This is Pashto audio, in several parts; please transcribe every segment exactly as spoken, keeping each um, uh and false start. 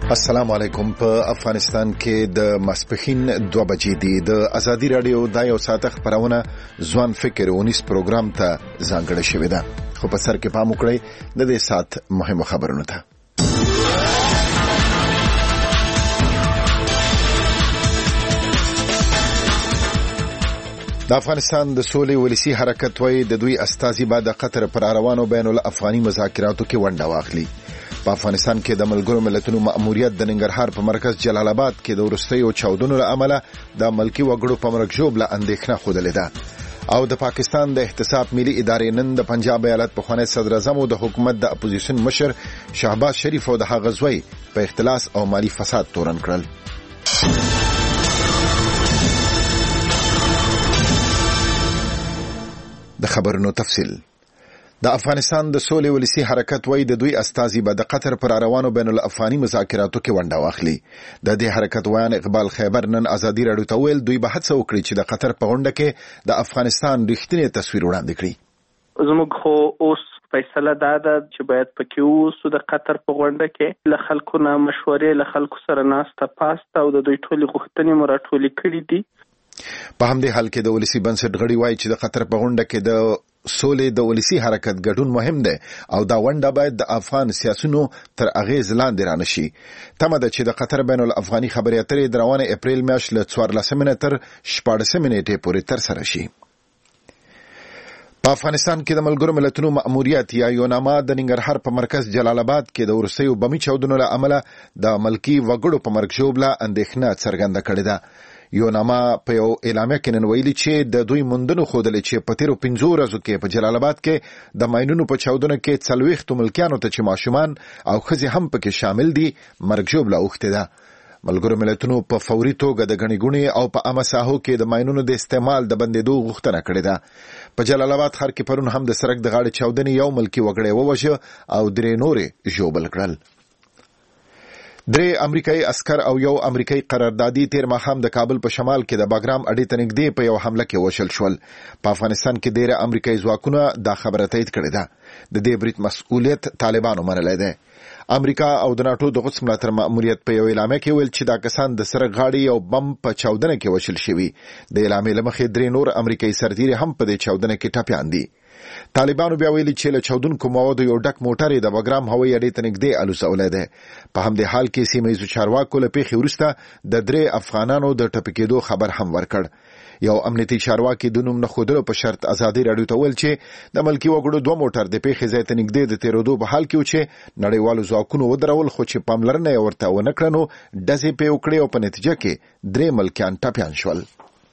السلام علیکم. په افغانستان کې د ماسپخین دوه بجې دي. د ازادي رادیو د یو ساعت خبرونه ځوان فکر اونیس پروګرام ته ځانګړې شوې ده. خو په سر کې پام وکړئ د دې ساعت مهمو خبرونو ته. د افغانستان د سولې ولسی حرکت وای د دوی استازي بعد قطر پر روانو بین الافغاني مذاکراتو کې ونډه واخلي. په افغانستان کې د ملګرو ملتونو مأموریت د ننګرهار په مرکز جلال آباد کې د وروستیو چاودنو له امله د ملکی وګړو په مرګ ژوبله اندېښنه خوده ده. او د پاکستان د احتساب ملي ادارې نن د پنجاب ایالت پخوانی صدر اعظم او د حکومت د اپوزیشن مشر شهباز شریف او د هغه زوی په اختلاس او مالی فساد تورن کړل. د خبرونو تفصیل. د افغانستان د سولې ولسی حرکت وای د دوی استازي به د قطر پر روانو بین الافغاني مذاکراتو کې ونډه واخلي. د دې حرکت ویان اقبال خیبر نن ازادي رادیو ته ویل دوی به هڅه وکړي چې د قطر په غونډه کې د افغانستان رښتینی تصویر وړاندې کړي. زموږ خو اوس فیصله دا ده چې باید پکې اوسو د قطر په غونډه کې له خلکو نه مشورې له خلکو سره ناسته پاسته او د دوی ټولې غوښتنې مو راټولې کړي دي. په همدې حال کې د ولسی بنسټ غړي وایي چې د قطر په غونډه کې د سولې د ولسی حرکت ګډون مهم دی او دا ونډه باید د افغان سیاسيونو تر اغیز لاندې رانشي. تمه ده چې د قطر بین الافغاني خبرې اترې د روانه اپریل میاشتې له څوارلسمې تر شپاړسمې نیټې پورې تر سره شي. په افغانستان کې د ملګرو ملتونو مأموریت یا یوناما د ننګرهار په مرکز جلال آباد کې د وروستیو بمي چاودنو له امله د ملکی وګړو په مرګ ژوبله اندېښنه څرګنده کړې ده. یوناما په یو اعلامیه کې نن ویلي چې د دوی موندنو ښودلې چې په تیرو پنځو ورځو کې په جلال آباد کې د ماینونو په چاودنو کې څلوېښتو ملکیانو ته چې ماشومان او ښځې هم پکې شامل دي مرګ ژوبله اوښتې ده. ملګرو ملتونو په فوري توګه د ګڼې ګوڼې او په عامه ساحو کې د ماینونو د استعمال د بندېدو غوښتنه کړې ده. په جلال آباد ښار کې پرون هم د سړک د غاړې چاودنې یو ملکي وګړی ووژه او درې نورې ژوبل کړل. درې امریکایي عسكر او یو امریکایي قراردادي تیر ماښام د کابل په شمال کې د باګرام اډې ته نږدې په یو حمله کې وشل شول. په افغانستان کې ډېر امریکایي ځواکونه دا خبره تایید کړې ده. د دې برید مسؤلیت طالبانو منلی دی. امریکا او د ناټو د غوڅ ملاتړ مأموریت په یو اعلامیه کې ویل چې دا کسان د سره غاړي او بم په چاودنه کې وشل شوي. د اعلامیې له مخې درې نور امریکایي سرتیري هم په دې چاودنه کې ټپیان دي. طالبانو بیا ویلي چې له چاودونکو موادو یو ډک موټر د باګرام هوایي اډې ته نږدې الوځولی دی. په همدې حال کې سیمه ییزو چارواکو له پیښې وروسته د درې افغانانو د ټپي کېدو خبر هم ورکړ. یو امنیتي چارواکي د نوم نه ښودلو په شرط ازادي رادیو ته ویل چې د ملکي وګړو دوه موټر د پیښې ځای ته نږدې د تېرېدو په حال کې و چې نړیوالو ځواکونو ودرول، خو چې پاملرنه یې ورته ونه کړه نو ډزې پرې وکړې او په نتیجه کې درې ملکیان ټپیان شول.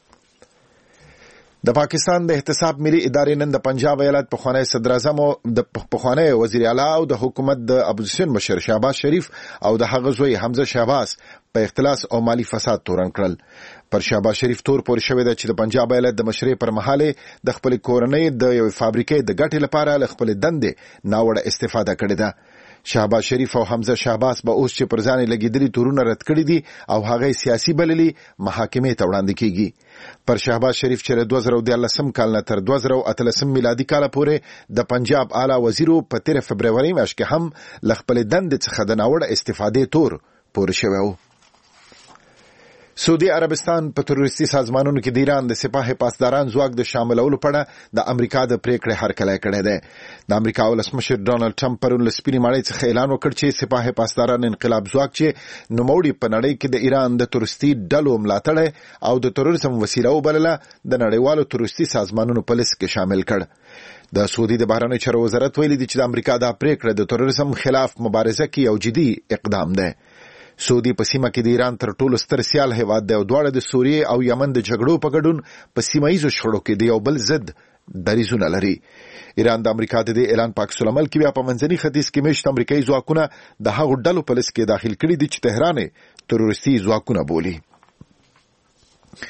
د پاکستان د احتساب ملي ادارې نن د پنجاب ایالت پخوانی صدر اعظم او د پخوانی وزیر اعلی او د حکومت د اپوزیشن مشر شهباز شریف او د هغه زوی حمزه شهباز په اختلاس او مالی فساد تورن کړل. پر شهباز شریف تور پورې شوې ده چې د پنجاب ایالت د مشرۍ پر مهاله د خپل کورنۍ د یو فابریکې د ګټې لپاره له خپل دندې ناوړه استفاده کړې ده. شهباز شریف او حمزه شهباز به اوس چې پر ځان لګیدلي تورونه رد کړي دي او هغه سیاسي بللي محاکمې ته وړاندې کیږي. پر شهباز شریف چې له دوه زره دیارلسم کال نه تر دوه زره اتلسم میلادي کال پورې د پنجاب اعلی وزیرو په تیر فبروري میاشت کې هم له خپل دندې څخه د ناوړه استفادې تور پورې شوی و. سعودي عربستان په تروریستي سازمانونو کې د ایران د سپاه پاسداران ځواک د شاملولو په اړه د امریکا د پریکړې هرکلی کړی دی. د امریکا ولسمشر ډونالډ ټرمپ پرون له سپینې ماڼۍ څخه اعلان وکړ چې سپاه پاسداران انقلاب ځواک چې نوموړي په نړۍ کې د ایران د تروریستي ډلو ملاتړی او د تروریزم وسیله وبلله د نړیوالو تروریستي سازمانونو په لیست کې شامل کړ. د سعودي د بهرنیو چارو وزارت ویلي دی چې د امریکا دا پریکړه د تروریزم خلاف مبارزه کې یو جدي اقدام دی. سعودي په سیمه کې د ایران تر ټولو ستر سیال هیواد دی او دواړه د سوریې او یمن د جګړو په ګډون په سیمه ییزو شخړو کې د یو بل ضد دریځونه لري. ایران د امریکا د دې اعلان په عکس العمل کې بیا په منځني ختیځ کې میشت امریکایي ځواکونه د هغو ډلو په لیست کې داخل کړي دي چې تهران تروریستي ځواکونه بولي.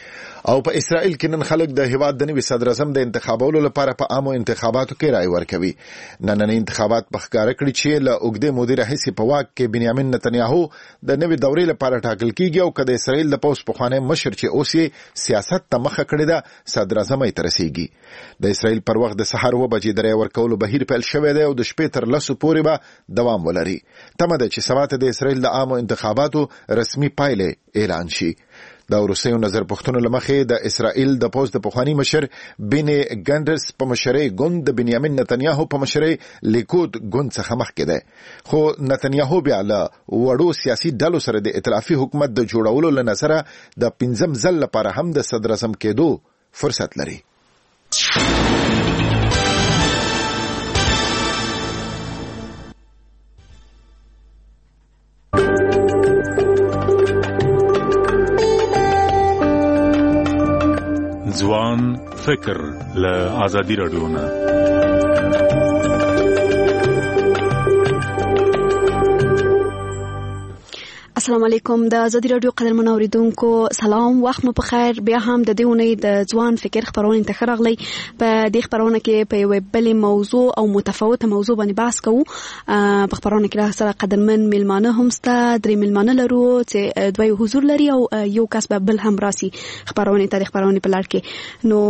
او په اسرائیل کې نن خلک د هیواد د نوي صدر اعظم د انتخابولو لپاره په عامو انتخاباتو کې رائے ورکوي. نننۍ انتخابات په ښکاره کړي چې له اوږدې مودې راهیسې په واک کې بنیامین نتنیاهو د نوي دورې لپاره ټاکل کیږي او که د اسرائیل د پوځ پخوانی مشر چې اوس یې سیاست ته مخه کړې ده صدر اعظم یې ته رسیږي. د اسرائیل پر وخت د سهار اوه بجې د رائے ورکولو بهیر پیل شوی دی او د شپې تر لسو پورې به دوام ولري. تمه ده چې سبا ته د اسرائیل د عامو انتخاباتو رسمي پایلې اعلان شي. د وروستیو نظر پوښتنو له مخې د اسرائیل د پوځ د پخوانی مشر بینی ګانډرس په مشرۍ ګوند د بنیامین نتنیاهو په مشرۍ لیکود ګوند څخه مخکې دی، خو نتنیاهو بیا له وړو سیاسي ډلو سره د ائتلافي حکومت د جوړولو له نظره د پنځم ځل لپاره هم د صدر اعظم کېدو فرصت لري. ځوان فکر له آزادي رادیو نه. السلام علیکم. د آزادي رادیو قدرمن اوریدونکو سلام، وخت مو په خیر. بیا هم د دې اونۍ د ځوان فکر خبرونه ته راغلی. په دې خبرونه کې په یوه بلې موضوع او متفاوته موضوع باندې بحث کوو. په خبرونه کې را سره قدرمن میلمانه هم سته، درې میلمانه لرو چې دوی حضور لري او یو کس به بل هم راسي خبرونه ته د خبرونه په لړ کې. نو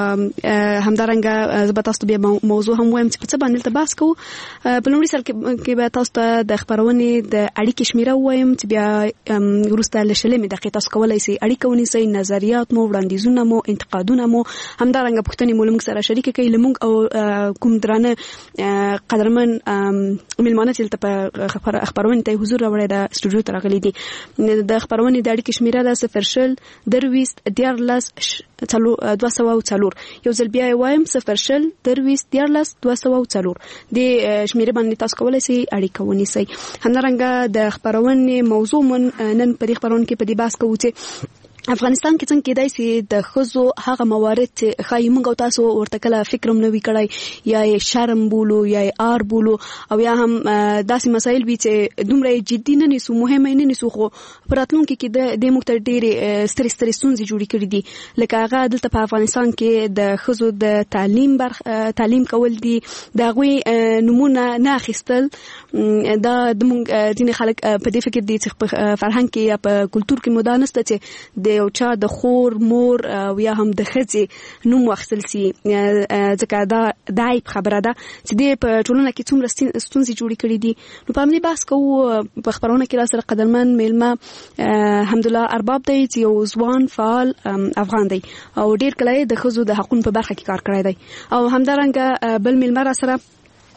همدارنګه زه به تاسو ته بیا موضوع هم وایم چې په څه باندې ته بحث کوو. په لومړي سر کې به تاسو ته د خبرونه د اړیکې شمیره وایم چې بیا وروسته له شلمې دقیقې تاسو کولی شئ اړیکه ونیسئ، نظریات مو، وړاندیزونه مو، انتقادونه مو، همدارنګه پوښتنې مو له موږ سره شریکه کړئ. له موږ او کوم درانه قدرمن میلمانه چې دلته په خپرونې ته حضور راوړی د سټوډیو ته راغلي دي. د خپرونې د اړیکې شمیره ده صفر شل درویست دیارلس دوه سوه او څلور. یو ځل بیا یې وایم صفر شل درویست دیارلس دوه سوه او څلور. دې شمیرې باندې تاسو کولی شئ اړیکه ونیسئ. همدارنګه د خپرونې موضوع من نن په دې خبرونه کې په دې بحث کوو چې افغانستان کې څنګه کېدای شي د ښځو هغه موارد چې ښایي موږ او تاسو ورته کله فکر هم نه وي کړی، یا یې شرم بولو یا یې آر بولو، او یا هم داسې مسایل وي چې دومره یې جدي نه نیسو، مهمه یې نه نیسو، خو په راتلونکي کې د دې موږ ته ډېرې سترې سترې ستونزې جوړې کړي دي. لکه هغه دلته په افغانستان کې د ښځو د تعلیم برخه تعلیم کول دي، د هغوی نومونه نه اخیستل. دا زموږ ځینې خلک په دې فکر دي چې په فرهنګ کې یا په کلتور کې مو دا نشته چې د یو چا د خور، مور او یا هم د ښځې نوم واخیستل سي، ځکه دا د عیب خبره ده چې دې په ټولنه کې څومره ستونزې جوړې کړي دي. نو په همدې بحث کوو. په خبرونه کې را سره قدرمن میلمه حمدالله ارباب دی چې یو ځوان فعال افغان دی او ډېر کله یې د ښځو د حقونو په برخه کې کار کړی دی. او همدارنګه بل میلمه را سره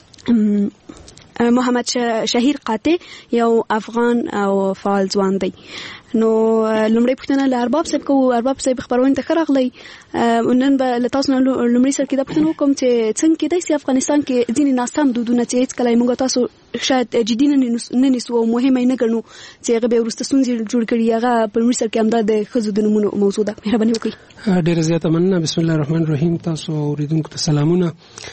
محمد شهیر قاطع، یو افغان او فعال ځوان دی. نو لومړی پوښتنه له ارباب صاحب کوو. ارباب صاحب خبرونه ته ښه راغلی. نن به له تاسو نه لومړي سر کې دا پوښتنه وکړم چې څنګه کېدای شي افغانستان کې ځینې ناسم دودونه چې هېڅکله یې موږ تاسو شاید جدي نه نیسو او مهمه یې نه ګڼو چې هغه بیا وروسته ستونزې جوړ کړي، هغه په لومړي سر کې همدا د ښځو د نومونو موضوع ده. مهرباني وکړئ. ډېره زیاته مننه. بسم الله الرحمن الرحیم. تاسو اوریدونکو ته سلامونه.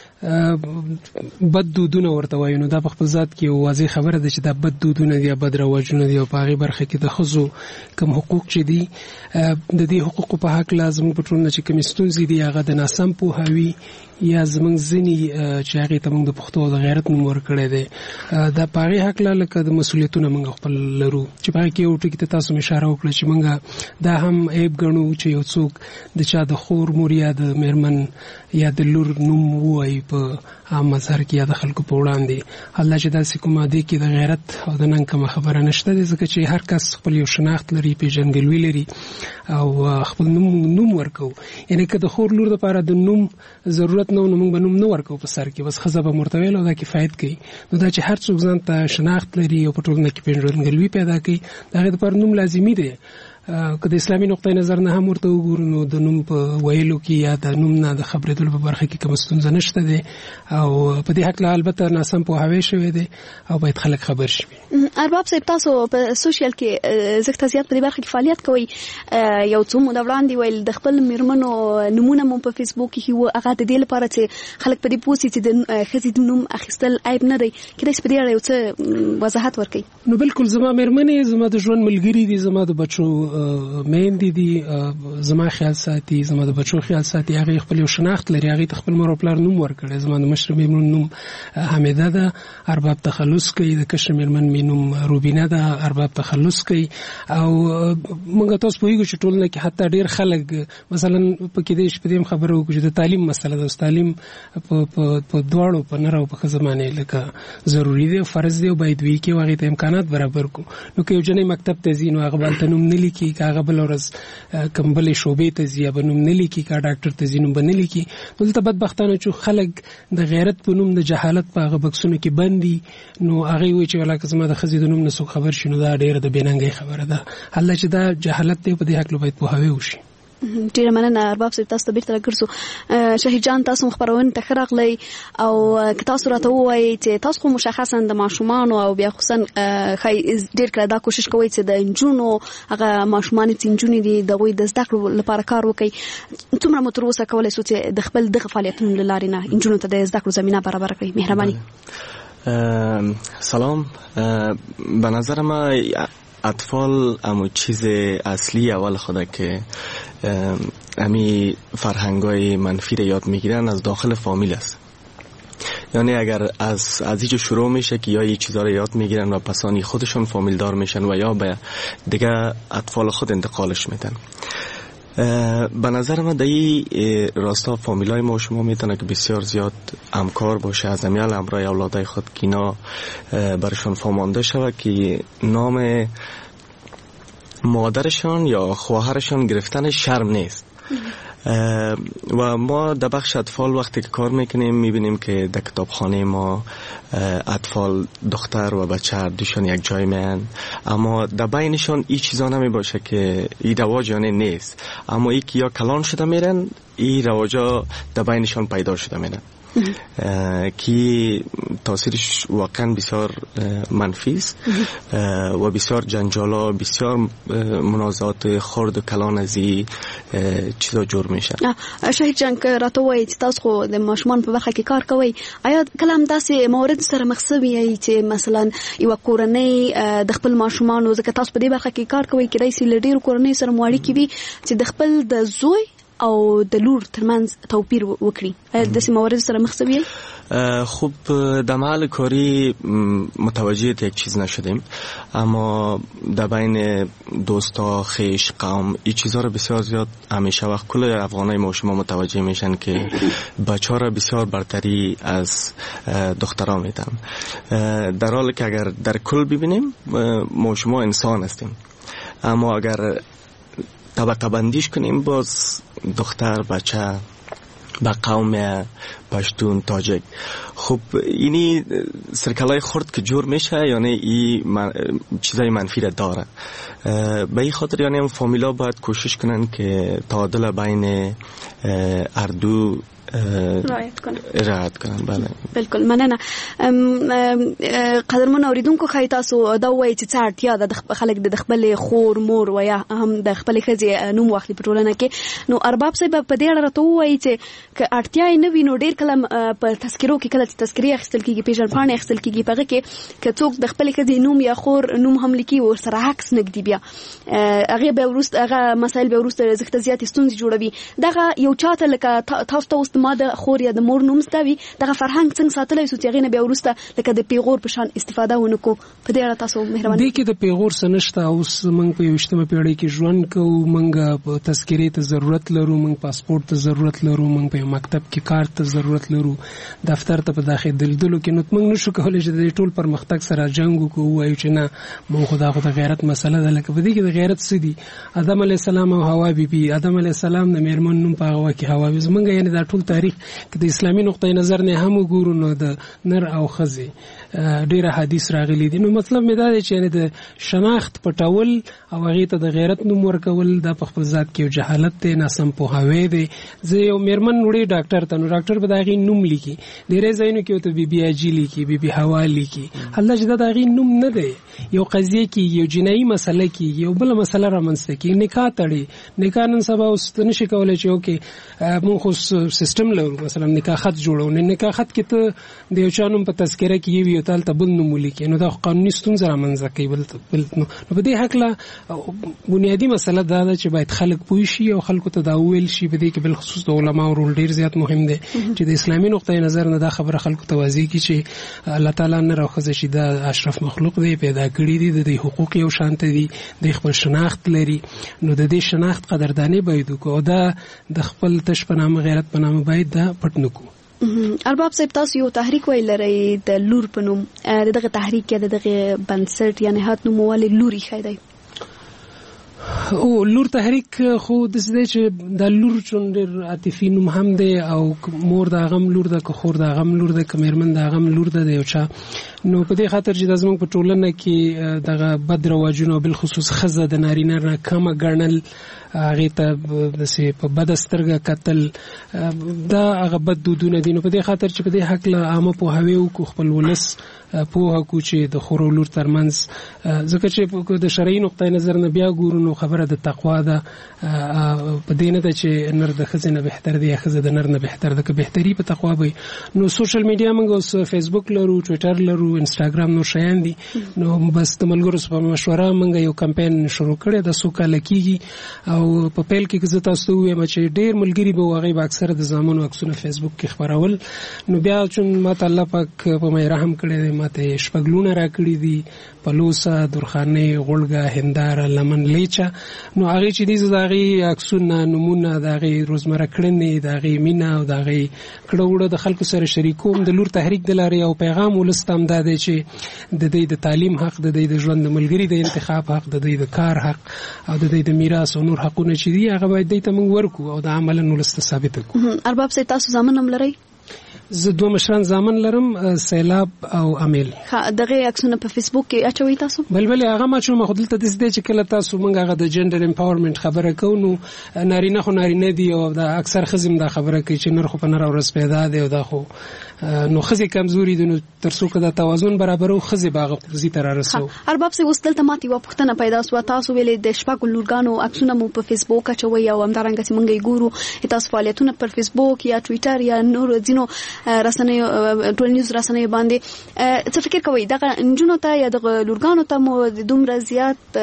بد دودونه ورته وایو، نو دا په خپل ذات کې واضح خبره ده چې دا بد دودونه دي یا بد رواجونه دي، او په هغې برخه کې د ښځو کوم حقوق چې دي د دې حقوقو په حق لا زموږ په ټولنه چې کومې ستونزې دي هغه د ناسم پوهاوي یا زموږ ځینې چې هغې ته موږ د پښتو او د غیرت نوم ورکړی دی، دا په هغې حق لا لکه د مسؤلیتونه موږ خپل لرو چې په هغې کې یو ټکي ته تاسو م اشاره وکړه چې موږ دا هم عیب ګڼو چې یو څوک د چا د خور، مور یا د میرمن یا د لور نوم ووایي په عام مظهر کې یا د خلکو په وړاندې. الله چې داسې کومه دې کې د غیرت او د ننګ کومه خبره نشته دی، ځکه چې هر کس خپل یو شناخت لري، پیژندګلوي لري او خپل نوم نوم ورکو. یعنې که د خور لور دپاره د نوم ضرورت نه و نو موږ به نوم نه ورکو په سر کې، بس ښځه به ورته ویل او دا کفایت کوي. نو دا چې هر څوک ځان ته شناخت لري او په ټولنه کې پیژندګلوي پیدا کوي، د هغې دپاره نوم لازمي دی. که د اسلامي نقطه نظر نه هم ورته وګورو نو د نوم په ویلو کې یا د نوم نه د خبرېدلو په برخه کې کومه ستونزه نشته دی، او په دې هکله البته ناسم پوهاوی شوی دی او باید خلک خبر شي. ارباب صاحب، تاسو په سوشل کې زښته زیات په دې برخه کې فعالیت کوئ. یو څو موده وړاندې ویل د خپل میرمنو نومونه مو په فیسبوک کې وو، هغه د دې لپاره چې خلک په دې پوه شي چې د ښځې د نوم اخیستل عیب نه دی. کېدای شي په دې اړه یو څه وضاحت ورکړئ. نو بالکل زما میرمنې زما د ژوند ملګري دي، زما د بچو مېندې دي زما خیال ساتي، زما د بچو خیال ساتي، هغه خپل یو شناخت لري، هغه خپل مور او پلار نوم ورکړي. زما د مشر میرمن نوم حمیده ده، ارباب تخلص کوي. د کشر میرمن می نوم روبینه ده، ارباب تخلص کوي. او موږ تاسو په یوه ټولنه کې حتی ډیر خلک مثلا په کې د شپې خبرو کوي د تعلیم مسله ده. تعلیم په په دواړو په نر او په زمانه لکه ضروری دی، فرض دی، او باید وی کې واغې ته امکانات برابر کو. نو که یو جنې مکتب ته ځي نو هغه بل ته نوم نه لیکي، هغه بل ورځ کمبلې شوبې ته ځي به نوم نه لیکي، که ډاکټر ته ځي نوم به نه لیکي. دلته بدبختانه چې خلک د غیرت په نوم د جهالت په هغه بکسونو کې بندي، نو هغه وایي چې ولاکه زما د ښځې د نوم نه څوک خبر شي، نو دا ډېره د بېننګۍ خبره ده. الله چې دا جهالت دی په دې هکله باید پوهاوی وشي. ډیره مننه ارباب صاحب، تاسو ته بیرته راګرځو. شهید جان، تاسو خبرونه ته ښه راغلی، او که تاسو راته ووایئ چې تاسو خو مشخصا د ماشومانو او بیا خصوصا ډېر کله دا کوشش کوئ چې د نجونو هغه ماشومان چې نجونې دي د هغوی د زده کړو لپاره کار وکړئ. څومره مو تر اوسه کولی شو چې د خپل دغه فعالیتونو له لارې نه نجونو ته د زده کړو زمینه برابره کړئ؟ مهرباني. سلام. به نظر ما اطفال همون چیز اصلی اول خوده که همی فرهنگای منفی را یاد میگیرن از داخل فامیل است. یعنی اگر از از اینجا شروع میشه که یا یه چیزا رو یاد میگیرن و پسانی خودشون فامیل دار میشن و یا به دیگه اطفال خود انتقالش میدن. به نظر من در این راستا فامیلای ما شما میتونه که بسیار زیاد همکار باشه از امیال امرای اولادای خود که اینا برشون فامانده شود که نام مادرشان یا خواهرشان گرفتن شرم نیست. و ما در بخش اطفال وقتی که کار میکنیم میبینیم که در کتابخانه ما اطفال دختر و بچه هر دوشان یک جای میان، اما در بینشان این چیزا نمی باشه که این رواجانه نیست، اما ای که یا کلان شده میرن این رواجا در بینشان پیدا شده میرن که تاثیرش واقعا بسیار منفی است و بسیار جنجالا، بسیار منازعات خرد و کلان از این چیزا جور میشه. شهید جان، که راته وایي چې تاسو خو د ماشومان په برخه کې کار کوئ، آیا کله هم داسې موارد سره مخ شوي چې مثلا یوه کورنۍ د خپل ماشومانو، ځکه تاسو په دې برخه کې کار کوئ، کیدای شي له ډېرو کورنۍ سره مو اړیکې وي چې د خپل د زوی او د لور ترمنځ توپیر وکړي، آیا داسې موارد سره مخ شوي؟ خوب در محل کاری متوجه یک چیز نشدیم، اما در بین دوستا، خیش، قوم این چیزها را بسیار زیاد همیشه وقت کل افغانای ما شما متوجه میشن که بچه ها را بسیار برتری از دختران میدن، در حالی که اگر در کل ببینیم ما شما انسان هستیم، اما اگر طبقه بندیش کنیم باز دختر، بچه با قوم پشتون، تاجک، خب اینی سرکلای خورد که جور میشه، یعنی این من... چیزای منفی را داره. به این خاطر یعنی هم فامیلا باید کوشش کنن که تعادل بین اردو رعایت کنن. رعایت کنن. بله بالکل مننه. قدرمن اوریدونکو، خای تاسو دا وایي چې څه اړتیا ده د خلک د خپل خور، مور و یا هم د خپل ښځې نوم واخلي په ټولنه کې. نو ارباب صاحب په دې اړه راته ووایي چې که اړتیا یې نه وي نو ډېر کله په تذکرو کې کله چې تذکرې اخیستل کېږي، پیژندپاڼې اخیستل کېږي، په هغه کې که څوک د خپلې ښځې نوم یا خور نوم هم لیکي ورسره عکس نږدي، بیا هغې بیا وروسته هغه مسایل بیا وروسته ځکه زیاتې ستونزې جوړوي. دغه یو چاته لکه تاسو ته اوس ما د خور یا د مور نوم زده وي، دغه فرهنګ څنګه ساتلی شو چې هغې نه بیا وروسته لکه د پیغور په شان استفاده ونه کړو؟ په دې اړه تاسو مهرباني. دې کې د پیغور څه نشته. اوس موږ په یویشتمه پیړۍ کې ژوند کوو، موږ تذکرې ته ضرورت لرو، موږ پاسپورت ته ضرورت لرو، موږ په مکتب کې کار ته ضرورت لرو، دفتر ته په داخلېدلو کې. نو موږ نشو کولی چې د ټول پرمختګ سره جنګ وکړو، ووایو چې نه موږ خو دا خو د غیرت مسله ده. لکه په دې کې د غیرت څه دي؟ آدم علیه السلام او حوا بیبي، آدم علیه السلام د مېرمن نوم په هغه وخت کې حوا وي. زموږ یعنې دا ټول تاریخ که د اسلامي نقطه نظر نه هم وګورو نو د نر او ښځې ډېر حدیث راغلي دي. نو مطلب مې دا دی چې یعنې د شناخت پټول او هغې ته د غیرت نوم ورکول دا په خپل ذات کې یو جهالت دی، ناسم پوهاوی دی. زه یو مېرمن وړې ډاکټر ته، نو ډاکټر به د هغې نوم لیکي، ډېری ځایونو کې ورته بي بي حاجي لیکي، بي بي حوا لیکي، حالدا چې دا د هغې نوم نه دی. یو قضیه کېږي، یو جنایي مسله کېږي، یو بله مسله رامنځته کېږي، نکاح تړي. نکاح نن سبا اوس ته نشي کولی چې اوکې موږ خو سیستم لرو، مثلا نکاح خط جوړو، نه نکاح خط کې ته د یو چا نوم په تذکره کې یو یو تل ته بل نوم ولیکي، نو دا قانوني ستونزه رامنځته کوي. بل نو په دې حق لا بنیادی مسله دا ده چې باید خلک پوه شي او خلکو ته دا ویل شي. په دې کې بل خصوص د علماء رول ډیر زیات مهم دی چې د اسلامي نقطه نظر نه دا خبره خلکو ته واضح کړي چې الله تعالی نه راخذ شي دا اشرف مخلوق دی، پیدا کړی دی، د حقوق یو شانت دي، د خپل شناخت لري، نو د دې شناخت قدرداني باید وکړو، دا د خپل تش په نامه غیرت په نامه باید دا پټ نه کړو. ارباب صاحب تاسو یو تحریک ویل لرئ د لور په نوم، دغه تحریک یا دغه بنسټ یا نهاد نوموالي لوري خیدای او لور تحریک خو د دې چې د لور چون ډېر عاطفي نوم هم دی او مور د غم لور د خور د غم لور د کمرمن د غم لور د یو چا، نو په دې خاطر چې د زموږ په ټولنه کې دغه بد رواجونه بل خصوص خزه د نارینه نه کم ګڼل، هغه ته د سي په بد سترګه قتل، دا هغه بد دودونه دي. نو په دې خاطر چې په دې حق له عامه په هویو کو خپل ولس په هکو چې د خور او لور ترمنځ، ځکه چې د شرعي نقطه نظر نه بیا ګورو نو خبره د تقوا ده، په دې نه ده چې نر د ښځې نه بهتر دی یا ښځه د نر نه بهتر ده، که بهتري په تقوا وي. نو سوشل میډیا موږ اوس فیسبوک لرو، ټویټر لرو، انسټاګرام، نو شیان دي، نو بس د ملګرو په مشوره موږ یو کمپاین شروع کړی د څو کاله کېږي او په پیل کې زه تاسو ته وایم چې ډېر ملګري به واغې به اکثره د زامنو عکسونه فیسبوک کې خبرول، نو بیا چې ماته الله پاک په مې رحم کړی دی، ماته شپږلونه راکړي دي، پلوسا، درخانه، غولګه، هنداره، لمن، لیچا، نو هغه چې دې زغی عکسونه نمونه دغه روزمره کړنې دغه مینا او دغه کړهوړه د خلکو سره شریکوم د لور تحریک د لارې او پیغام ولستم دا دی چې د دې د تعلیم حق، د دې د ژوند د ملګری د انتخاب حق، د دې د کار حق او د دې د میراث او نور حقونه چې دی هغه باید دې ته موږ ورکو او د عمل ولست ثابت کړو. ارباب سي تاسو ځامن هم لرئ؟ زه دوه مشران زامن لرم، سیلاب او امیل. ها دغه عکسونه په فیسبوک کې اچوي تاسو؟ بلبل هغه ما چې مخدل ته د دې چې کله تاسو مونږ هغه د جندر امپاورمنت خبره کوو، نو نارینه خو نارینه دي او د اکثر خزم دا خبره کوي چې نر خو په نر ورځ پیدا دی او دا خو نو خزي کمزوري دي، نو ترڅو که دا توازن برابرو خزي باغ خزي تر رسو. ارباب سي وستل تماتي و پښتنه پیدا سو، تاسو ویلې د شپږ لورګانو عکسونه مو په فیسبوک اچوي او همدارنګه چې مونږ یې ګورو، تاسو فعالیتونه پر فیسبوک یا ټویټر یا نور ځینو رسنیو ټولنیز رسنیو باندې، څه فکر کوئ دغه انجونو ته یا دغه لورګانو ته مو د دومره زیات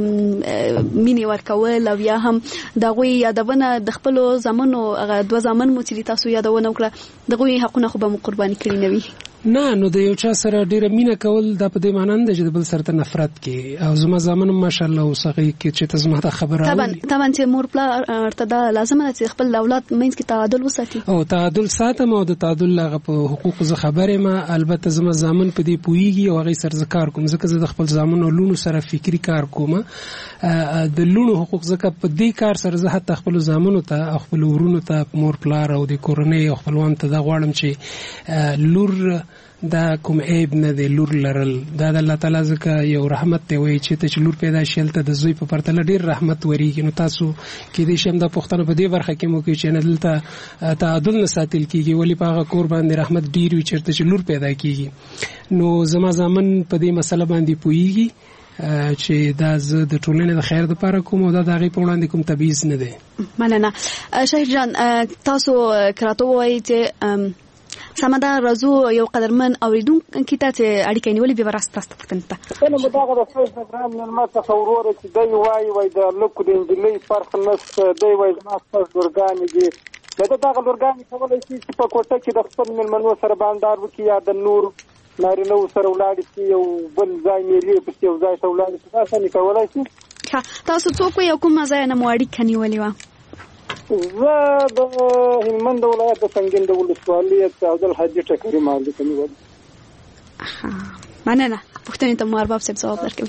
مینې ورکول او یا هم دغه یادونه د خپل زمانو هغه دوه زمان مو چې تاسو یادونه وکړه دغه حقونه خو به قرباني کړی نه وي؟ نه، نو د یو چا سره ډیره مینه کول دا په دې معنی نه چې د بل سره نفرت کې، او زما زامن ماشاءالله وسغي کې چې تاسو ماته خبره طبعا طبعا چې مور پلا ارتدا لازم ده چې خپل اولاد مینس کې تعادل وساتي او تعادل ساتم او د تعادل لغه په حقوق زه خبره ما، البته زما زامن په دې پويږي او هغه سره کار کوم، ځکه زه د خپل زامن او لونو سره فکری کار کوم، د لونو حقوق زکه په دې کار سره زه حتی خپل زامنو ته خپل ورونو ته مور پلار او د کورنۍ او خپلوان ته دا غواړم چې لور دا کوم عیب نه دی، لور لرل دا د الله تعالی زکه یو رحمت دی، وایي چې ته چې لور پیدا شیل ته د زوی په پرتله ډیر رحمت وریږي. نو تاسو کې دې شم د پښتنو په دې برخه کې مو کې چې نه دلته تعادل نه ساتل کیږي، ولی په هغه کور باندې رحمت ډیر وي چیرته چې لور پیدا کیږي. نو زما زامن په دې مسله باندې پوهیږي چې دا زه د ټولنې د خیر لپاره کوم او دا د هغې په وړاندې کوم تبعیض نه دی. مننه. شهید جان تاسو کراته وایي چې سمدا رازو یو قدرمن اوریدونکو ته چې اړیکه نیولې به راست تاسو پوښتنه ته نو مداغه د فیسبوک نن ما ته ورور چې دی وای وای د لکو د انجلۍ فرق نس دی وای ما خپل ورګان دي دا دغه ورګان کولای شي چې په کوټه کې د خپل ملمنو سره باندې وکړي یا د نور نارینه سره ولاړ شي یو بل ځای میلې په یو ځای ته ولاړ شي تاسو نه کولای شي. تاسو څوک یو کوم ځای نه مو اړیکه نیولې و؟ زه د هلمند ولایت د سنگین د ولسوالۍ عبدال حاجي ټکري مال کې نیول. مننه. پښتنې ته مار باب صاحب جواب درکوي.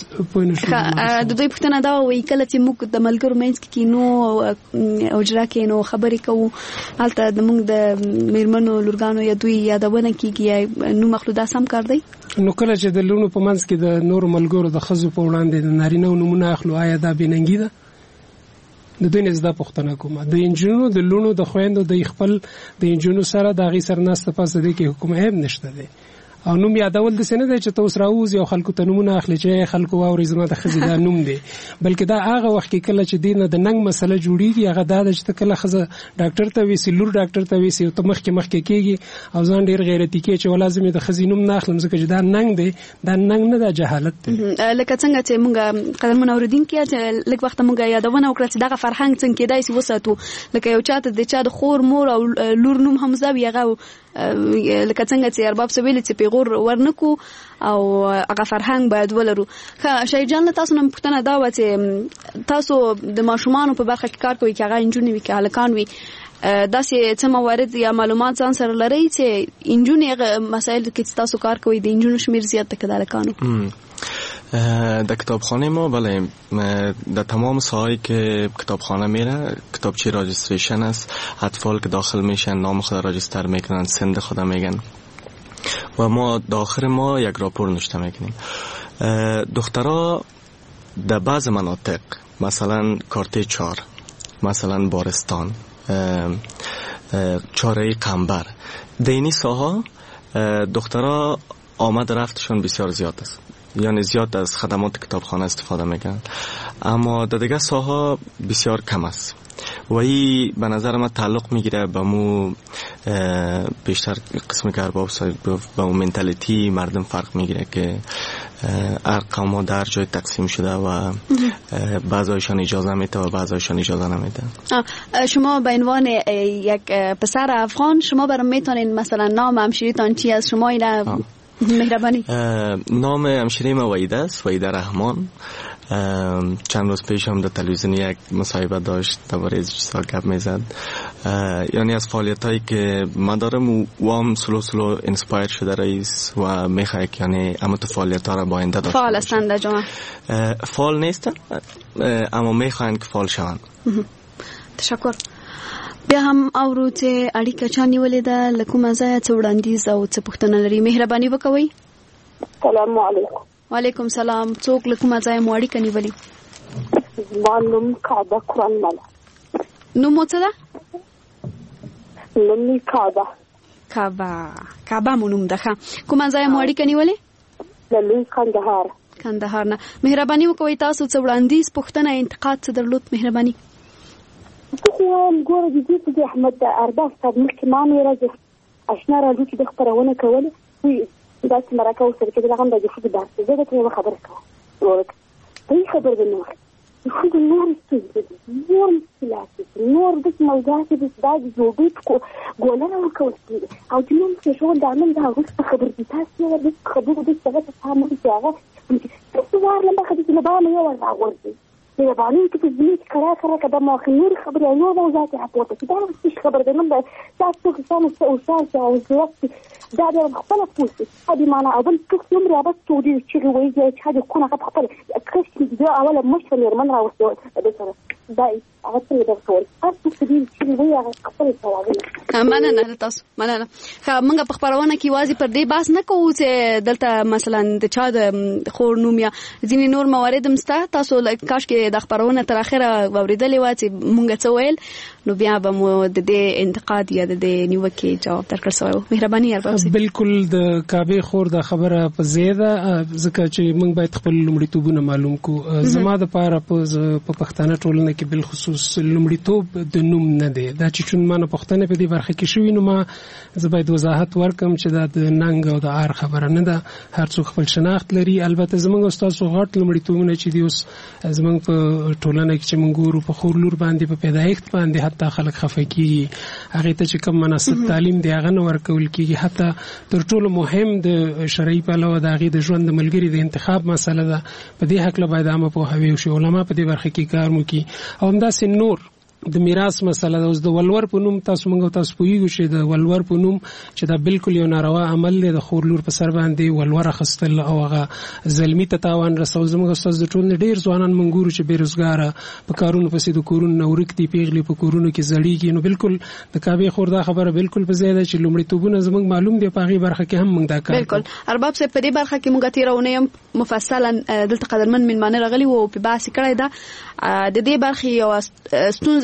د دوی پښتنه دا وایي کله چې موږ د ملګرو منځ کې کینو او جرا کینو خبرې کوو هلته د موږ د میرمنو لورګانو یا دوی یادونه کیږي نو مخلودا سم کار دی. نو کله چې د لونو په منځ کې د نور ملګرو د خزو په وړاندې د نارینه نمونه اخلو آیا دا بننګي ده؟ د دوی نزدا پښتنه کومه د انجونو د لونو د خويندو د خپل د انجونو سره د غي سر ناست پاس د کې حکومت هم نشته دی او نوم یادول د سینه دی چې تاسو راوځي او خلکو ته نومونه اخلي چې خلکو واوري زما د خزې دا نوم دی، بلکې دا هغه وخت کې کله چې دینه د ننګ مسله جوړیږي هغه دا چې کله خزه ډاکټر ته ویسي لور ډاکټر ته ویسي او ته مخکې مخکې کېږي او ځان ډیر غیرتی کې چې ولازم د خزې نوم نه اخلم ځکه چې دا ننګ دی، دا ننګ نه دا جهالت دی. لکه څنګه چې موږ قدرمن اوریدونکو چې لږ وخت موږ یادونه وکړه چې دغه فرهنګ څنګه کېدای شي وساتو، لکه یو چاته د چا د خور مور او لور نوم هم زوی هغه لکه څنګه چې ارباب سویل چې پیغور ورنکو او هغه فرهنګ باید ولرو. که شهید جان تاسو نن پښتنه دا و چې تاسو د ماشومان په برخه کې کار کوي چې هغه انجونی وي کې هلکان وي، داسې څه موارد یا معلومات ځان سره لري چې انجونی هغه مسایل کې تاسو کار کوي د انجونو شمیر زیات ده که د هلکانو؟ در کتابخانه ما بله در تمام ساعتی که کتابخانه میره کتابچه راجستریشن است، اطفال که داخل میشن نام خود راجستر میکنن، سند خود میگن و ما داخل ما یک راپور نوشته میکنیم. دخترها در بعض مناطق مثلا کارته چار، مثلا بارستان، چاره قنبر، دینی ساها دخترها آمد رفتشون بسیار زیاد است، یعنی زیاد از خدمات کتابخانه استفاده میکنن، اما در دیگه ساها بسیار کم است و این به نظر من تعلق میگیره به مو بیشتر قسم که ارباب به مو منتالیتی مردم فرق میگیره که ارقام ها در جای تقسیم شده و بعضایشان اجازه میده و بعضایشان اجازه نمیده. شما به عنوان یک پسر افغان شما برام میتونین مثلا نام همشیریتان چی است؟ شما اینا مهربانی. نام همشیری ما وحیده است، وحیده رحمان. چند روز پیش هم در تلویزیون یک مصاحبه داشت درباره از چیزا گپ میزد، یعنی از فعالیت هایی که ما دارم و هم سلو سلو انسپایر شده رئیس و میخواه که یعنی اما تو فعالیت ها را با آینده داشته فعال هستند در جامعه؟ فعال نیستن اما میخواهند که فعال شوند. تشکر. بیا هم اورو چې اړیکه چا نیولې ده له کومه ځایه څه وړاندیز او څه پوښتنه لري، مهرباني وکوئ. سلام علیکم. وعلیکم سلام. څوک له کومه ځایه مو اړیکه نیولې؟ زما نوم کعبه قرآن مله. نوم مو څه ده؟ نوم مې کعبه. کعبه کعبه مو نوم ده. ښه، کومه ځایه مو اړیکه نیولې؟ د لوی کندهار. کندهار نه. مهرباني وکوئ تاسو څه وړاندیز پوښتنه انتقاد څه درلود؟ مهرباني. زه خو وایم ګوره د دې چې د احمد ارباب صاحب مخکې ما مې راځي اشنا راځو چې د خپرونه کوله داسې مرکه وسره چې دغه هم د ښځو درس زه درته یوه خبره کوم ورک صحیح خبر دی نور د ښځو نور ستونزې دي، نور مشکلات دي، نور داسې موضوعات دي چې دا د ځوبۍ ګولنه ورکول کېږي او چې نوم پرېښول دا نوم دا وروسته خبر دي. تاسې یوه داسې خبرو داسې هغه ته پام وکړئ چې هغه داسې وار له مخه داسې له بامه یو ور راغورځي مهرباني که په زمینه کې کرا کرا که دا مواخې نورې خبرې او نور موضوعات یې راپورته کړي. دا څه خبره ده نوم دا څوک انسان اوسال شي او وخت دا بیا خپله پوه شي ادي معنا او بل څوک چې عمرې هغه څوک ډېر چغې وایي چې هغه کونه هغه په خپله کښ کې د اوله مشره مېرمن راوستې دې سره دا هغه څنګه درته وایي هر څوک چې ډېر چغې وایي هغه خپله چلاوي. مننه له تاسو، مننه. ښه، موږ په خپرونه کې یوازې پر دې بحث نه کوو چې دلته مثلا د چا د خور نوم یا ځینې نور موارد هم شته. تاسو کاشکې د خپرونه تر اخره واورېدلې وه چې موږ څه ویل، نو بیا به مو د دې انتقاد یا د دې نیوکې جواب درکړل سوی و. مهرباني ارباب صاحب. بالکل د کعبې خور د خبره په ځای ده ځکه چې موږ باید خپل لومړیتوبونه معلوم کړو. زما دپاره په پښتانه ټولنه کې بالخصوص لومړیتوب د نوم نه دی. دا چې چون ما نه پوښتنه په دې برخه کې شوي نو ما زه باید وضاحت ورکړم چې دا د ننګ او د عار خبره نه ده. هر څوک خپل شناخت لري. البته زموږ او ستاسو غټ لومړیتوبونه چې دي اوس زموږ په ټولنه کې چې موږ ګورو په خور لور باندې په پیدایښت باندې حتی خلک خفه کېږي، هغې ته چې کوم مناسب تعلیم دی هغه نه ورکول کېږي. حتی تر ټولو مهم د شرعي پلوه د هغې د ژوند د ملګري د انتخاب مسله ده. په دې هکله باید عامه پوهاوی وشي، علما په دې برخه کې کار وکړي. او همداسې نور د میراث مسله ده. اوس د ولور په نوم تاسو موږ تاسو پوهیږو چې د ولور په نوم چې دا بالکل یو ناروا عمل دی، د خور لور په سر باندې ولور اخیستل او هغه ظلمي ته تاوان رسول. زموږ استاد د ټولنې ډېر ځوانان موږ ګورو چې بېروزګاره په کارونو پسې د کورونو نه ورک دي، پیغلې په کورونو کې زړېږي. نو بالکل د کعبې خور دا خبره بالکل په ځای ده چې لومړیتوبونه زموږ معلوم دي، په هغې برخه کې هم موږ دا کار بالکل. ارباب صاحب په دې برخه کې موږ تېره اونۍ هم مفصلا دلته قدرمن مېلمانه راغلي وو او په بحث کړی ده. د دې برخې یوه ستونزه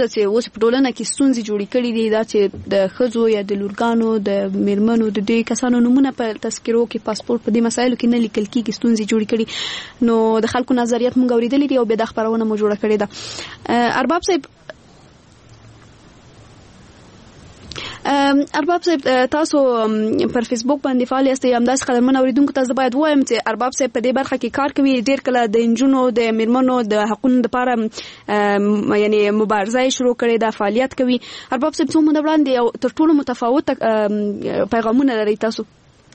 ښځه چې اوس په ټولنه کې ستونزې جوړې کړي دي دا چې د ښځو یا د لورګانو د میرمنو د دې کسانو نومونه په تذکرو کې پاسپورت په دې مسایلو کې نه لیکل کېږي ستونزې جوړې کړي نو د خلکو نظریات موږ اورېدلې دي او بیا د خپرونه مو جوړه کړې ده ارباب صاحب ارباب صاحب تاسو پر فیسبوک باندې فعال یاست همداسې قدرمن اوریدونکو ته باید وایم چې ارباب صاحب په دې برخه کې کار کوي ډېر کله د انجونو د میرمنو د حقوقو لپاره یعنی مبارزه شروع کړې ده فعالیت کوي ارباب صاحب څو مده وړاندې تر ټولو متفاوت پیغامونه لري تاسو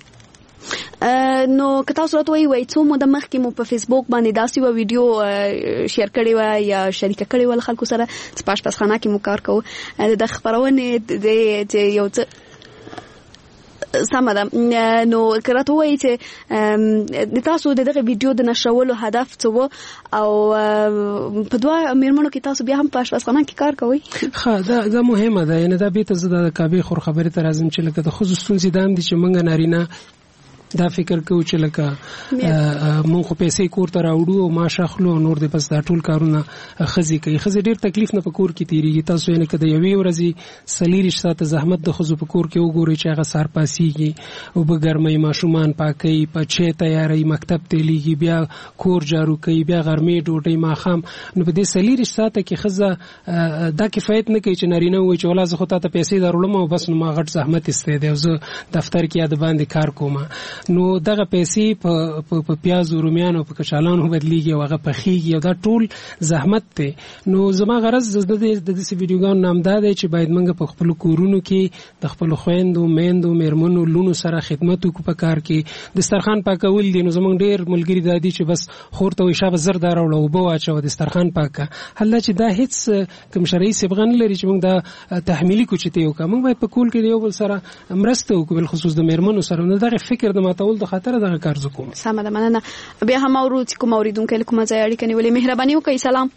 نو که تاسو راته وایي څو موده مخکې مو په فیسبوک باندې داسې یوه ویډیو شیر کړې وه یا شریکه کړې وه له خلکو سره چې په اشپزخانه کې مو کار کوو د خپرونې چې یو څه سمه ده نو که راته ووایي چې د تاسو د دغه ویډیو د نشرولو هدف څه و او په دوه میرمنو کې تاسو بیا هم په اشپزخانه کې کار کوئ ښه دا دا مهمه ده یعنې دا بېرته زه د کعبې خور خبرې ته راځم چې لکه د ښځو ستونزې دا هم دي چې موږ نارینه دا فکر کوو چې لکه مونږ خو پیسې کور ته راوړو او معاش اخلو نور دې بس دا ټول کارونه ښځې کوي ښځې ډېر تکلیف نه په کور کې تېرېږي تاسو یعنې که د یوې ورځې څلېرویشت ساعته زحمت د ښځو په کور کې وګورئ چې هغه سهار پاسېږي اوبه ګرموي ماشومان پاکوي په چای تیاروي مکتب ته لیږي بیا کور جارو کوي بیا غرمې ډوډۍ ماښام نو په دې څلېرویشت ساعته کې ښځه دا کفایت نه کوي چې نارینه ووایي چې والله زه خو تا ته پیسې دروړم او بس نو ما غټ زحمت ایستی دی او زه دفتر کې یا د باندې کار کوم نو دغه پیسې په په پیازو رومیانو په کچالانو بدلیږي او هغه پخېږي او دا ټول زحمت دی نو زما غرض د داسې ویډیوګانو نام دا دی چې باید موږ په خپلو کورونو کې د خپلو خویندو میندو میرمنو لونو سره خدمت وکړو په کار کې دسترخوان پاکول دي نو زموږ ډېر ملګري دا دي چې بس خور ته وایي شابه زر دا راوړه اوبه واچوه دسترخوان پاکه حالا چې دا هېڅ کوم شرعي صبغه نه لري چې موږ دا تحمیلي کوچتې وکړو موږ باید په کور کې د یو بل سره مرسته وکړو بالخصوص د میرمنو سره نو دغه فکر د ماتول د خاطر دغه کار زه کوم سمه ده مننه بیا هم اورو چې کوم اوریدونکی له کومه ځایه اړیکه نیولې مهرباني وکړئ سلام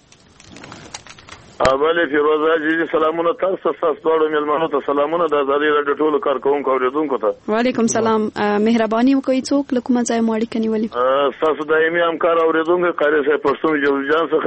بله فیروزه جی سلامونه تاسو تاسو ټول مېلمنو ته سلامونه د ازادي راډیو ټول کارکونکو اوریدونکو ته وعلیکم سلام مهرباني وکړئ څوک له کومه ځایه مو اړیکه نیولې تاسو دایمي همکار اوریدونکو قاری صاحب پښتون جوړجان څخه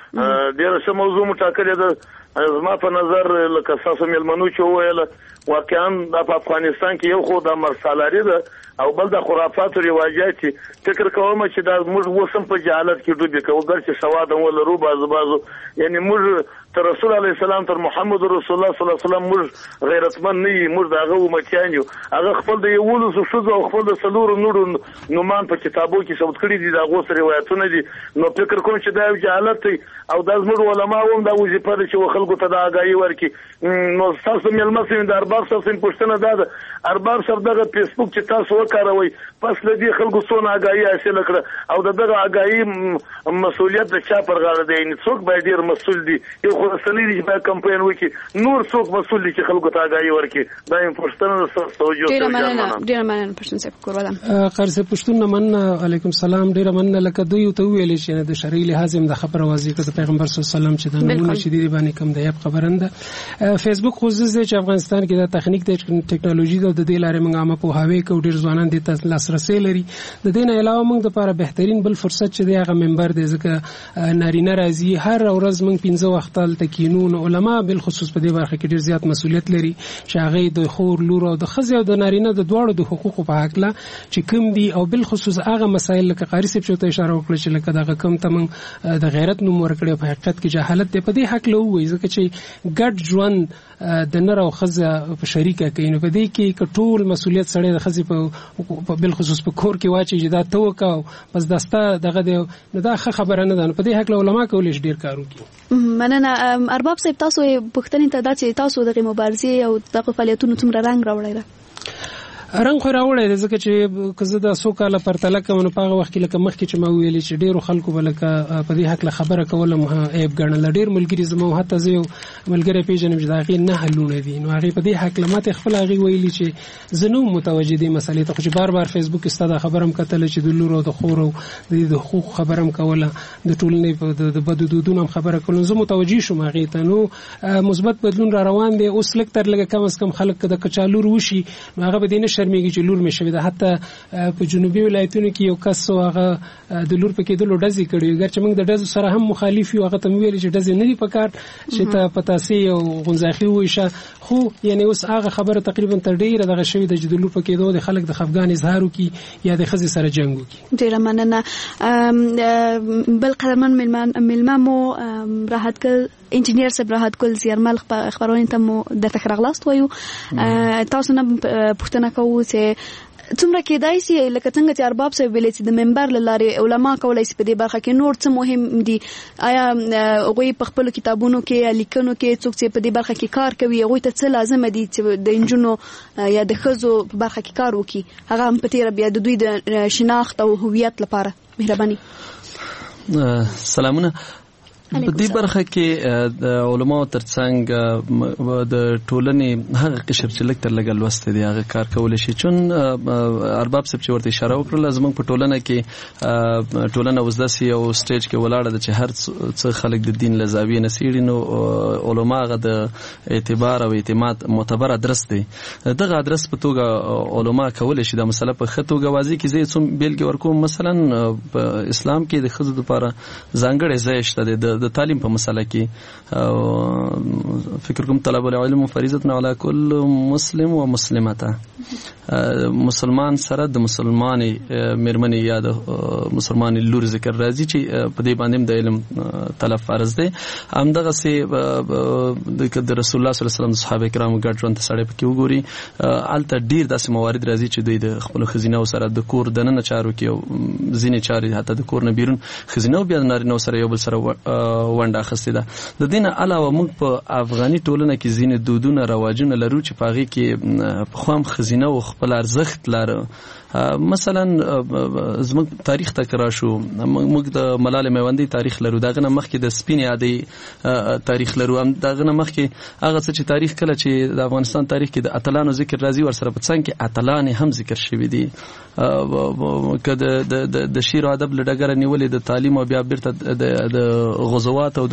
ډېر څه موضوع مو ټاکلې ده زما په نظر لکه تاسو مېلمنو چې وویل واقعا د افغانستان کې یو خو د مرسالاري ده او بل د خرافاتو رواجات فکر کوم چې دا موږ وسم په جهالت کې ډوبې کوو ګرځي سواد ولرو بازو بازو یعنی موږ تر رسول الله سلام تر محمد رسول الله صلی الله علیه وسلم موږ غیرتمن نه یو موږ دغه امتیان یو هغه خپل د یو ولس شو او خپل د سلور نورو نومان په کتابو کې ثبت کړی دي دا غوسه روایتونه دي نو فکر کوم چې دا جهالت او د زموږ علما هم دا وظیفه ده چې خلکو ته دا آگاهي ورکړي نو تاسو مېلمه د ارباب صاحب پوښتنه ده ارباب صاحب دغه فیسبوک چې تاسو وکاروي پس لدی خلکو څونه آگاهي حاصل کړه او دغه آگاهي مسؤلیت د چا پر غاړه دی ان څوک باید ډیر مسؤل دي یو خو سنلي چې باید کمپاین وکړي نور څوک مسؤل دي چې خلکو ته آگاهي ورکړي دا یو پوښتنه تاسو توجه ډیر مننه ډیر مننه پښتون صاحب کوروله قرض پښتون مننه علیکم سلام ډیر مننه لکه دوی ته ویل چې د شرعي لحاظ هم د خبره واضح کړه پیغمبر صلی الله علیه وسلم چې د نمونه چې دی باندې کم دی خبرنده فیسبوک خصوص دی چې افغانستان کې د تخنیک د ټیکنالوژي د دې لارې موږ عامه په هاوی کې ډیر ځوانان د لاسرسي لري د دې نه علاوه موږ د لپاره بهترین بل فرصت چې دی هغه منبر دی ځکه نارینه راځي هر ورځ موږ پنځه وخت تلتکینون علما بل خصوص په دې برخه کې ډیر زیات مسؤلیت لري چې هغه د خور لور او د خزې او د نارینه د دواړو د حقوقو په حق لا چې کوم دي او بل خصوص هغه مسایل لکه قاری صاحب چې ته اشاره وکړه چې لکه دغه کم ته موږ د غیرت نوم ورکړي په حقیقت کې جهالت دی په دې حق له وایي ځکه چې ګډ ژوند د نر او خزه په شریکه کوي نو په دې کې کټول مسؤلیت سره د خزې په بل خصوص په کور کې واچي چې دا تو وکاو بس داستا دغه دی نو دا خبره نه ده په دې حق له علما کولې ډیر کار وکړي مننه ارباب صاحب تاسو پښتني ته دا چې تاسو دغه مبارزه او دغه فعالیتونو څومره رنگ راوړی دی رنګ خو راوړی دی ځکه چې که زه د څو کاله پرتله کوم نو په هغه وخت کې لکه مخکې چې ما ویلې چې ډېرو خلکو به لکه په دې حق له خبره کولم عیب ګڼله ډېر ملګري زما حتی زه یو ملګری پېژنم چې د هغې نه حلونه دي نو هغې په دې حق له ماته خپل هغې ویلي چې زه نه وم متوجه دې مسلې ته خو چې بار بار فیسبوک کې ستا دا خبره هم کتله چې د لور او د خور او د حقوقو خبره هم کوله د ټولنې د بدو دودونو هم خبره کوله زه متوجه شوم هغې ته نو مثبت بدلون را روان دی اوس لږ تر لږه کم از کم خلک که د کچالور وشي نو هغه به دې نه شرمېږي چې لور مې شوې ده. حتی په جنوبي ولایتونو کې یو کس هغه د لور په کېدلو ډزې کړې وي، ګرچې موږ د ډزو سره هم مخالف یو، هغه ته مې ویل چې ډزې نه دي پکار چې ته پتاسې او غونځاخي وویشه، خو یعنې اوس هغه خبره تقریبا تر ډېره دغه شوې ده چې د لور په کېدو د خلک د خفګان اظهار وکړي یا د ښځې سره جنګ وکړي. ډېره مننه. بل قدرمن مېلمه مو راحت ګل انجینیر صاحب راحت ګل زیارمل خبرونه ته مو د تخ راغلاست وایو. تاسو نه پوښتنه کوو چې څومره کېدای شي لکه څنګه چې ارباب صاحب ویلي چې د منبر له لارې علما کولی شي په دې برخه کې نور څه مهم دي؟ آیا هغوی په خپلو کتابونو کې یا لیکنو کې څوک چې په دې برخه کې کار کوي هغوی ته څه لازمه دي چې د نجونو یا د ښځو په برخه کې کار وکړي، هغه هم په تېره بیا د دوی د شناخت او هویت لپاره؟ مهرباني. سلامونه. په دې برخه کې د علماو ترڅنګ د ټولنې هغه قشر چې لږ تر لږه لوستی دی هغه کار کولی شي. چون ارباب صاحب چې ورته اشاره وکړله، زموږ په ټولنه کې ټولنه اوس داسې یو سټیج کې ولاړه ده چې هر څه خلک د دین له زاویې نه څېړي، نو علما هغه د اعتبار او اعتماد معتبر ادرس دی. دغه ادرس په توګه علما کولی شي دا مسله په ښه توګه واضح کړي. زه یې څو بېلګې ورکوم. مثلا په اسلام کې د ښځو دپاره ځانګړی ځای شته دی د تعلیم په مسله کې. فکر کوم طلب العلم فریضه علی کل مسلم و مسلمه، مسلمان سره د مسلمانې مېرمنې یا د مسلمانې لور ذکر راځي چې په دې باندې د علم طلب فرض دی. همدغسې د رسول الله صلی الله علیه وسلم د صحابه کرامو ګډ ژوند ته سړی پکې وګوري، هلته ډېر داسې موارد راځي چې دوی د خپلو ښځینهو سره د کور دننه چارو کې او ځینې چارې حتی د کور نه بیرون ښځینهو بیا د نارینهو سره یو بل سره ونډه اخیستې ده. د دې نه علاوه موږ په افغاني ټولنه کې ځینې دودونه رواجونه لرو چې په هغې کې پخوا هم ښځینهو خپل ارزښت لاره. مثلا زموږ تاریخ ته که راشو، موږ د ملالې میوندۍ تاریخ لرو، د هغه نه مخکې د سپینې عادۍ تاریخ لرو، د هغه نه مخکې هغه څه چې تاریخ کله چې د افغانستان تاریخ کې د اتلانو ذکر راځي ورسره په څنګ کې اتلانې هم ذکر شوي دي. که د شعر او ادب له ډګره نیولې د تعلیم او بیا بیرته د غزوات او د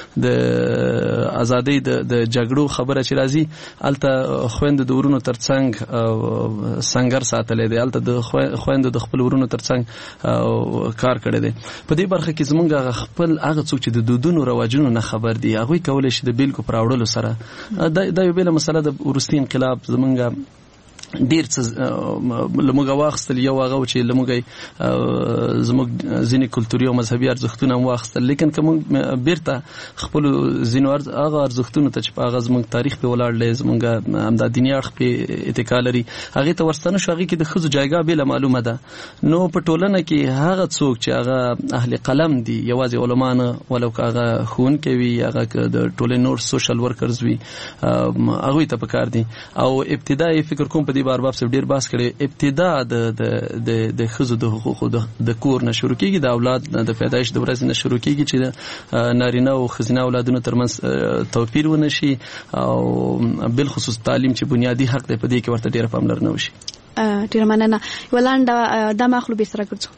ازادۍ د جګړو خبره چې راځي، هلته خویندو د ورونو تر څنګ سنګر ساتلی دی، هلته د خویندو د خپل ورونو تر څنګ کار کړی دی. په دې برخه کې زمونږ هغه خپل هغه څوک چې د دودونو رواجونو نه خبر دي هغوی کولی شي د بیلګو په راوړلو سره دا یو بېله مسله د وروستي انقلاب زمونږ ډیر څه لموږ واخیستل. یو هغه چې لموږ زموږ ځینې کلتوري او مذهبي ارزښتونه هم واخیستل، لیکن که موږ بیرته خپلو ځینو هغه ارزښتونو ته چې په هغه زموږ تاریخ پې ولاړ دی، زموږ همدا دیني اړخ پې اتکا لري، هغې ته ورستنه شو. هغې کې د ښځو جایګاه بېله معلومه ده. نو په ټولنه کې هغه څوک چې هغه اهل قلم دي، یوازې علما نه، ولو که هغه ښوونکی وي، هغه که د ټولنې نور سوشل ورکرز وي، هغوی ته پکار دي. او ابتدا یې فکر کوم په دې بار باب صاحب ډیر باس کړي، ابتدا د د د ښځو د حقوقو د کور نه شروع کیږي، د اولاد د پیدایش د ورځې نه شروع کیږي چې د نارینه او ښځینه اولادونو ترمنځ توپیر ونه شي، او بالخصوص تعلیم چې بنیادی حق دی په دې کې ورته ډیره پاملرنه وشي. ډیره مننه. ولاندا د مخلو به سره ګرځو.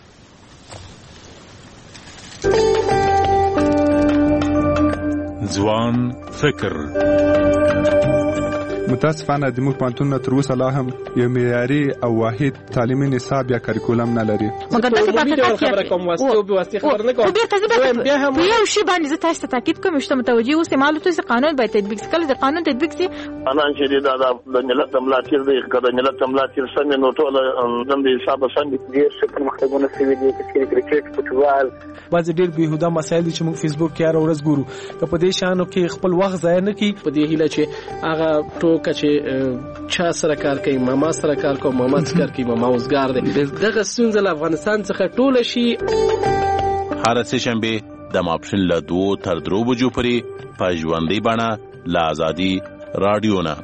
ځوان فکر. متاسفانه د موږ پوهنتونونه تر اوسه لا هم یو معیاري او واحد تعلیمي نصاب یا کریکولم نه لري. مګر دا خبره کوم واسطه او به واسطه خبر نه کوم. بیا هم یو شی باندې زه تاسو ته تاکید کوم چې متوجي اوسئ، معلومات چې قانون باید تطبیق شي. کله د قانون تطبیق شي انا چې دا د ملت ملاتړ دی، کله ملت ملاتړ سم نو ټول د حساب سم دي. ډیر څه مختګونه سوي دي چې کرکټ فوټبال بعض ډیر بهوده مسایل دي چې موږ فیسبوک کې هر ورځ ګورو. که په دې شانو کې خپل وخت ضایع نه کړي، په دې هیله چې هغه ټوکه چې چا سره کار کوي، ماما سره کار کوي، ماما سره کار کوي، ماما اوسګار دی، دغه ستونزه له افغانستان څخه ټوله شي. هر سه شنبه د ماپښین له دوه تر درو بجو پورې په ژوندۍ بڼه له آزادي رادیو نه.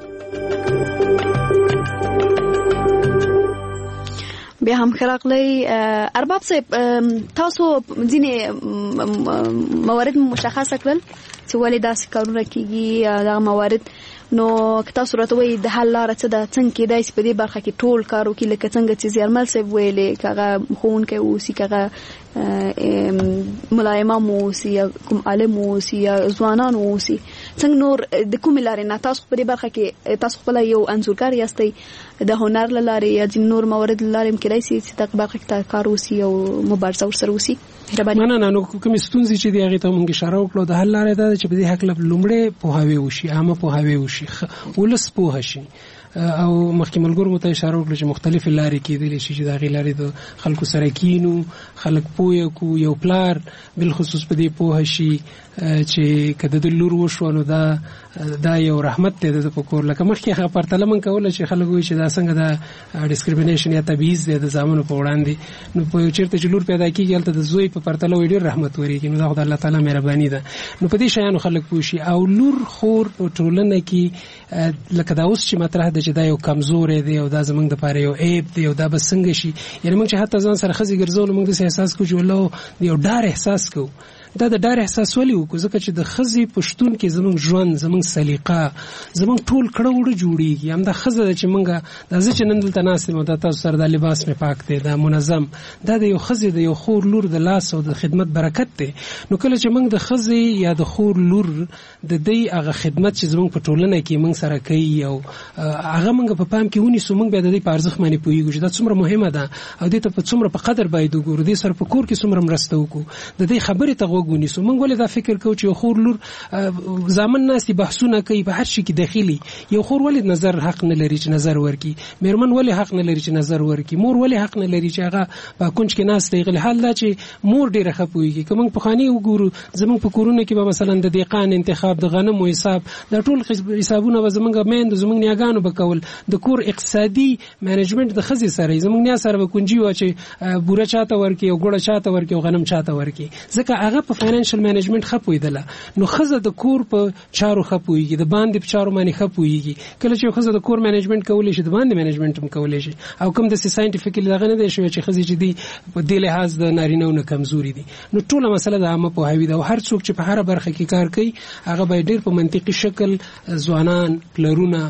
بیا هم خراغلی ارباب صاحب، تاسو ځینې موارد مشخص کړل چې ولې داسې کارونه کیږي، دا موارد نو که تاسو راته وایي د حل لاره څه ده، څنګه کېدای شي په دې برخه کې ټول کار وکړي، لکه څنګه چې زیارمل صاحب ویلې، که هغه ښوونکی واوسي، که هغه ملا امام واوسي، یا کوم عالم واوسي، یا ځوانان واوسي، څنګه نور د کوم لارې نه تاسو په دې برخه کې تاسو خپل یو انځورګر یاستئ د هنر لاره یا د نور موارد لاره ممکن شي چې د برخه کې کار وسی او مبارزه ورسره وسی نه نه نه نو کوم ستونزې چې دی هغه ته مونږ اشاره وکړو د حل لاره ده چې په دې حق لومړی پوهاوی وشي عامه پوهاوی وشي ولس پوه شي او مخکې ملګرو مته اشاره وکړه چې مختلف لارې کېدلی شي چې دا غي لارې د خلکو سره کینو خلک پوه کو یو پلار بل خصوص په دې پوه شي چې کده د لور وشو نو دا دا یو رحمت دی د پکور لکه مخکې هغه پرتله من کوله چې خلک وایي چې دا څنګه دا ډیسکریمینیشن یا تبعیض دی د زامنو په وړاندې نو په چیرته چې لور پیدا کیږي هلته د زوی په پرتله وایي ډېر رحمت وريږي نو دا خدای الله تعالی مهرباني ده نو په دې شیانو خلک پوه شي او لور خور په ټولنه کې لکه دا اوس چې مطرح ده چې دا یو کمزوري دی او دا زمونږ د پاره یو عیب دی او دا به څنګه شي یعنی موږ چې حتی ځان سره خزي ګرځول موږ د احساس کوو چې ولو یو ډار احساس کوو دا د ډار احساس ولې وکړو ځکه چې د خزي پښتون کې زمونږ ژوند زمونږ سلیقه زمونږ ټول کړه وړه جوړیږي هم دا خزه چې موږ د ځکه نن دلته ناس مو د تاسو سره د لباس می پاک دی دا منظم دا د یو خزي د یو خور لور د لاس او د خدمت برکت دی نو کله چې موږ د خزي یا د خور لور د دې هغه خدمت چې زمونږ په ټولنه کې موږ سره کوي او هغه موږ په پام کې ونی سو موږ به د دې په ارزښت باندې پوهیږو چې دا څومره مهمه ده او دې ته په څومره په قدر باید وګورو دې سره په کور کې څومره مرسته وکړو د دې خبرې ته وګونی سو موږ ولې دا فکر کوو چې خور لور زامن ناسي بحثونه کوي په هر شي کې داخلي یو خور ولې نظر حق نه لري چې نظر ورکي میرمن ولې حق نه لري چې نظر ورکي مور ولې حق نه لري چې هغه په کونج کې ناس دی غل حال دا چې مور ډیره خپويږي کوم په خاني وګورو زمونږ په کورونه کې به مثلا د دیقان انتخاب د غنم او حساب د ټول حسابونه به زمونږ مین د زمونږ نیاګانو بکول د کور اقتصادي مینجمنت د خزي سره زمونږ نیا سره به کونجي و چې بوره چاته ورکي او ګوړه چاته ورکي او غنم چاته ورکي ځکه هغه په فاینانشل مینجمنت خپویدله نو خزه د کور په چارو خپويږي د باندې په چارو باندې خپويږي کله چې خزه د کور مینجمنت کولای شي د باندې مینجمنت هم کولای شي او کوم د ساينټیفیکلی دغه نه دی چې خزه چې دی په دې لحاظ د نارینه او کمزوري دي نو ټوله مسله د عامه په هوی ده او هر څوک چې په هر برخه کې کار کوي هغه به ډیر په منطقي شکل ځوانان پلرونه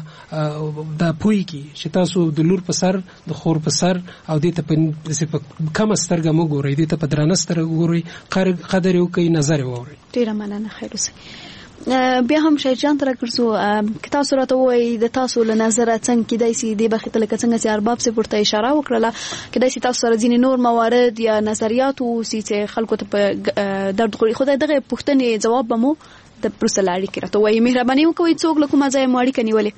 د پوي کې چې تاسو د لور په سر د خور په سر او دې ته په کم سترګه مو ګورئ دې ته په درنه سترګه ګورئ قدر یو کوي نظر ووري ډیره مننه خیر اوسئ بیا هم شای جان تر ګرځو که تاسو راته وایي د تاسو له نظره څنګه کېدای شي د بخت لکه څنګه چې ارباب سي پورته اشاره وکړه کېدای شي تاسو سره ځینې نور موارد یا نظریات او چې خلکو ته په درد خوري خدای دغه پوښتنې جواب به مو د پروسل اړیکې راته وایي مهرباني وکوي څوک له کومه ځای مو اړیکه نیولې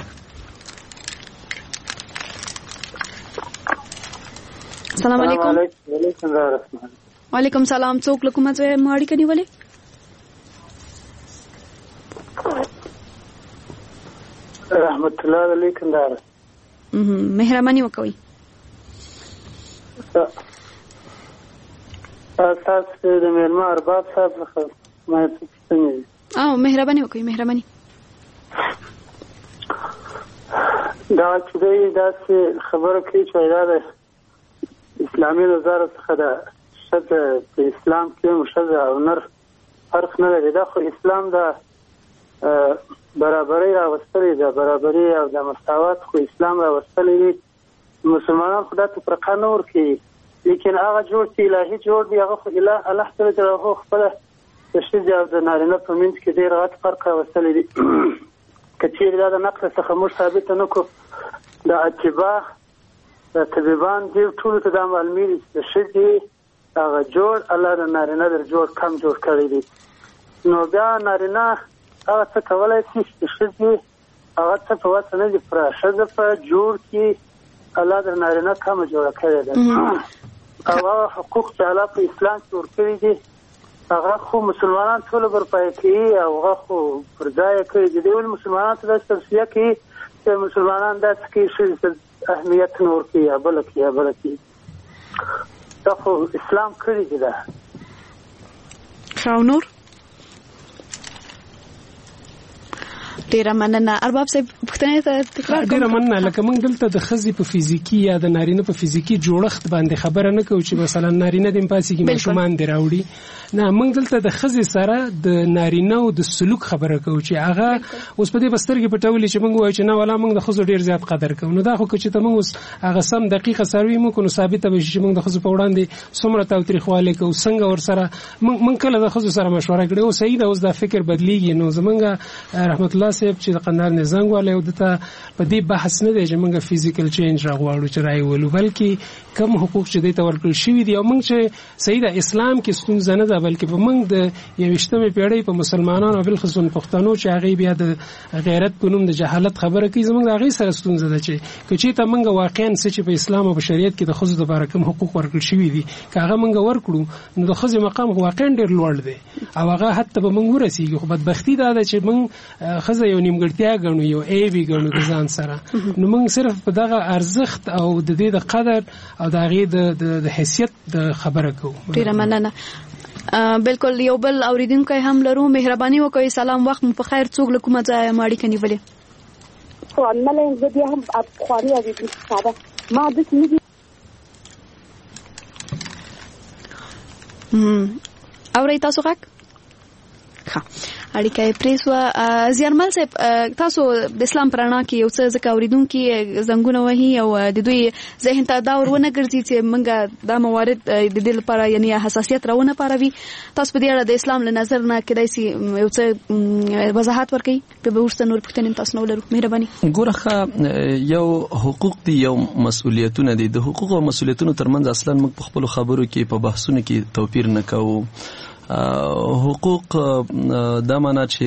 السلام علیکم وعلیکم سلام څوک له کومه ځای مو اړیکه نیولې رحمت الله علیکم دار مهرباني وکوي تاسو د مېرمن ارباب صاحب څخه ما څه او مهرباني وکوي مهرباني دا چې دی دا خبره کوي چې دا د اسلامي نظر څخه ده شته په اسلام کې مشذ او نر فرق نه لري دا خو اسلام دا برابرۍ راوستلې ده برابرۍ او د مساوات خو اسلام راوستلې دي مسلمانان خدا ته فرقه نه ورکوي لیکن هغه جوړ چې الهي جوړ دی هغه خو الله تعالی جلاله خپله د ښځې او د نارینه په منځ کې ډېر غټ فرق راوستلی دی که چیرې دا د نقل څخه موږ ثابته نه کړو د اتباع د طبیبان دې ټولو ته دا معلومي دي چې د ښځې هغه جوړ الله د نارینه در جوړ کم جوړ کړی دی نو بیا نارینه هغه څه کولای شي چې ښځې هغه څه په وسه نه دي پوره ښځه په جوړ کې الله د نارینه کمه جوړه کړې ده او هغه حقوق چې الله په اسلام کې ورکړي دي هغه خو مسلمانان ټول برپایه کوي او هغه خو پر ځای کوي د دې ولې مسلمانانو ته داسې توصیه کوي چې مسلمانان داسې کوي ښځې ته اهمیت نه ورکوي یا بله کوي یا بله کوي دا خو اسلام کړي دي ده ښه نور ډیره مننه ارباب صاحب پښتنه ته تکرار کوم ډیره مننه لکه موږ دلته د خزي په فزیکی یا د نارینه په فزیکی جوړښت باندې خبره نه کوو چې مثلا نارینه د امپاسي کې مشومان دی راوړي نه موږ دلته د ښځې سره د نارینه او د سلوک خبره کوو چې هغه اوس په دې بسترګې پټولې چې موږ وایو چې نه ولا موږ د ښځو ډېر زیات قدر کوو. نو دا خو که چې ته موږ اوس هغه سم دقیقه سروي موږ نو ثابته به شي چې موږ د ښځو په وړاندې څومره تاوتریخوالی کوو، څنګه ورسره موږ کله د ښځو سره مشوره کړې او صحیح ده اوس دا فکر بدلیږي. نو زمونږ رحمت الله صاحب چې د قندهار نه زنګ والی او دته په دې بحث نه دی چې موږ فزیکل چینج راغواړو چې رای ولو، بلکې کم حقوق چې دی ته ورکړل شوي دي او موږ چې صحیح ده اسلام کې ستونزه نه ده، بلکې په موږ د یویشتمې پیړۍ په مسلمانانو او بالخصوص پښتنو چې هغې بیا د غیرت په نوم د جهالت خبره کوي، زموږ د هغې سره ستونزه ده چې که چېرته موږ واقعا څه چې په اسلام او په شریعت کې د ښځو دپاره کوم حقوق ورکړل شوي دي که هغه موږ ورکړو نو د ښځې مقام واقعا ډېر لوړ دی او هغه حتی به موږ ورسېږو. خو بدبختي دا ده چې موږ ښځه یو نیمګړتیا ګڼو، یو عیب یې ګڼو د ځان سره. نو موږ صرف په دغه ارزښت او د دې د قدر او د هغې د حیثیت د خبره کوو. ډېره مننه. بالکل یو بل اوریدونکی هم لرو. مهرباني وکړئ سلام، وخت مو په خیر. څوک له کومه ځایه مو اړیکه نیولې؟ مله زه بیا هم پخواني اوریدونکي ساده ما داسې نه دي اورئ تاسو غږ؟ ښه اړیکه یې پرېښوه. زیارمل صاحب تاسو د اسلام په رڼا کې یو څه ځکه اورېدونکي زنګونه وهي او د دوی ذهن ته دا ور ونه ګرځي چې موږ دا موارد د دې لپاره یعنې حساسیت راونه پاروي. تاسو په دې اړه د اسلام له نظر نه کېدای شي یو څه وضاحت ورکړئ؟ په به وروسته نور پوښتنې تاسو نه ولرو. مهرباني. ګوره ښه یو حقوق دي یو مسؤلیتونه دي. د حقوق او مسؤلیتونو ترمنځ اصلا موږ په خپلو خبرو کې په بحثونو کې توپیر نه کوو. حقوق دا معنا چې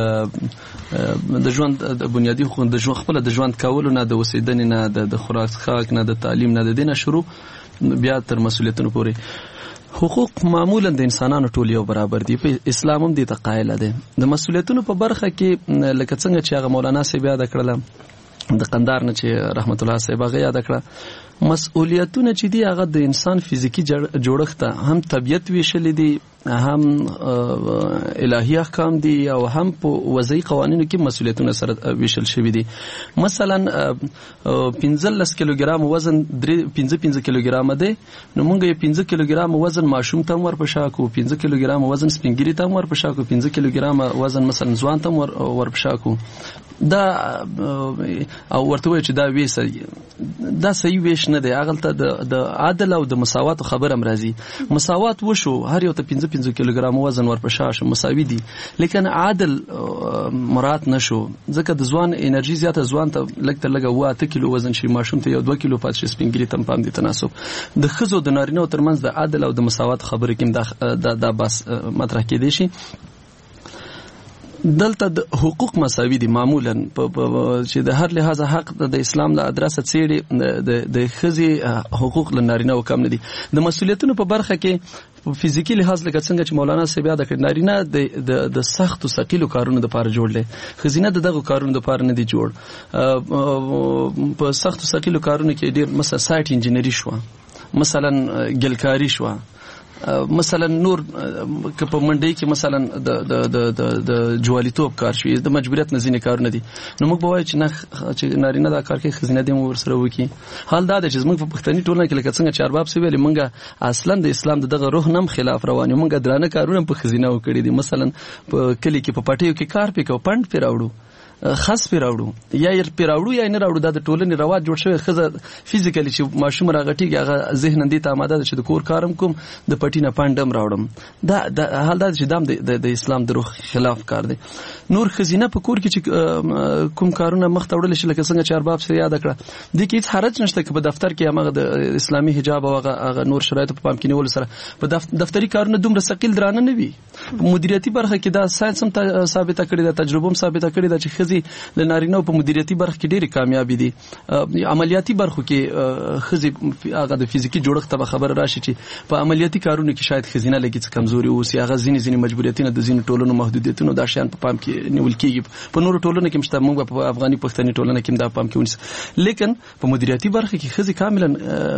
د ژوند د بنیادي حقوق د ژوند خپل د ژوند کولو نه، د اوسېدنې نه، د خوراک څښاک نه، د تعلیم نه، د دې نه شروع بیا تر مسؤلیتونو پورې. حقوق معمولا د انسانانو ټول یو برابر دي. په اسلام هم دې ته قایل دی. د مسؤلیتونو په برخه کې لکه څنګه چې هغه مولانا صاحب یاد کړله د قندهار نه چې رحمت الله صاحب هغه یاد کړه، مسؤلیتونه چې دي هغه د انسان فزیکی جوړښت هم طبیعت ویشلې دي، هم الهي احکام دي او هم په وضعي قوانینو کې مسؤلیتونه سره ویشل شوي دي. مثلا پنځلس کیلوګرام وزن پنځه پنځه کیلوګرام دی، نو موږ یې پنځه کیلوګرام وزن ماشوم ته ورپشا کو، پنځه کیلوګرام وزن سپینګری ته ورپشا کو، پنځه کیلوګرام وزن مثلا ځوان ته ورپشا کو. دا او ورته وایي چې دا ویش دا صحیح ویش نه دی. هغلته د عدل او د مساوات خبره هم راځي. مساوات وشو، هر یو ته پنځه پنځه کیلوګرام وزن ورپشا شو، مساوي دي، لیکن عدل مراد نشو ځکه د ځوان انرژي زیاته ځوان ته لږ تر لږه اوه اته کیلو وزن شي، ماشوم ته یو دوه کیلو پاتې شي، سپینګري ته هم پام دي تناسب. د ښځو د نارینه‌و ترمنځ د عدل او د مساوات خبرې کې دا بحث مطرح کېدی شي. دلته د حقوق مساوي دي معمولا چې د هر لحاظه حق د اسلام له ادرسه څېړي د ښځې حقوق له نارینه‌و کم نه دي. د مسؤلیتونو په برخه کې فزیکی لحاظ لکه څنګه چې مولانا صاحب یاد کړ، نارینه د د سختو ثقیلو کارونو لپاره جوړ دی، ښځینه د دغه کارونو لپاره نه دی جوړ. په سختو ثقیلو کارونو کې ډیر مثلا سایټ انجینری شو، مثلا ګلکاری شو، مثلا نور که په منډي کې مثلا د د د د جوالیتوب کار شوی، د مجبوریت نه ځینې کارونه دي. نو موږ به وایو چې نه چې نارینه دا کار کوي، ښځینه دې موږ ورسره وکړي. حال دا دی چې موږ په پښتني ټولنه کې لکه څنګه چې ارباب صاحب ویلي، موږ اصلا د اسلام دغه روح نم خلاف روان یو. موږ درانه کارونه په ښځینه وکړي دي. مثلا په کلی کې په پټیو کې کار پې کوو، پند پې راوړو، خاص پی راوړو، یا یې پی راوړو یا نه راوړو. دا د ټولنې رواج جوړ شوی. ښځه فزیکلی چې ماشوم راغټیږي هغه ذهن دې ته آماده ده چې د کور کارم کوم، د پټي نه پانډم راوړم. دا د حال دا چې دام د اسلام د روح خلاف کار دی. نور ښځینه په کور کې چې کوم کارونه مخ ته وړل شي لکه څنګه چې ارباب سره یاد کړه، دې کې هیڅ حرج نشته چې په دفتر کې هغه د اسلامي حجاب او هغه نور شرایط په پام کې نیول سره په دفتري کارونه دومره ثقیل درانه نه وي. په مدیریتي برخه کې دا ساينس هم ثابته کړې ده، تجربه هم ثابته کړې ده چې ښځې د نارینه‌و په مدیریتي برخه کې ډېرې کامیابې دي. عملیاتي برخو کې ښځې هغه د فزیکي جوړښت ته خبره راشي چې په عملیاتي کارونو کې شاید ښځینه لږ څه کمزوري اوسي، هغه ځینې ځینې مجبوریتونه د ځینو ټولنو محدودیتونو دا شیان په پام کې نیول کېږي. په نورو ټولنو کې مشته، موږ په افغاني پښتني ټولنه کې دا پام کې ونیسو، لیکن په مدیریتي برخه کې ښځې کاملا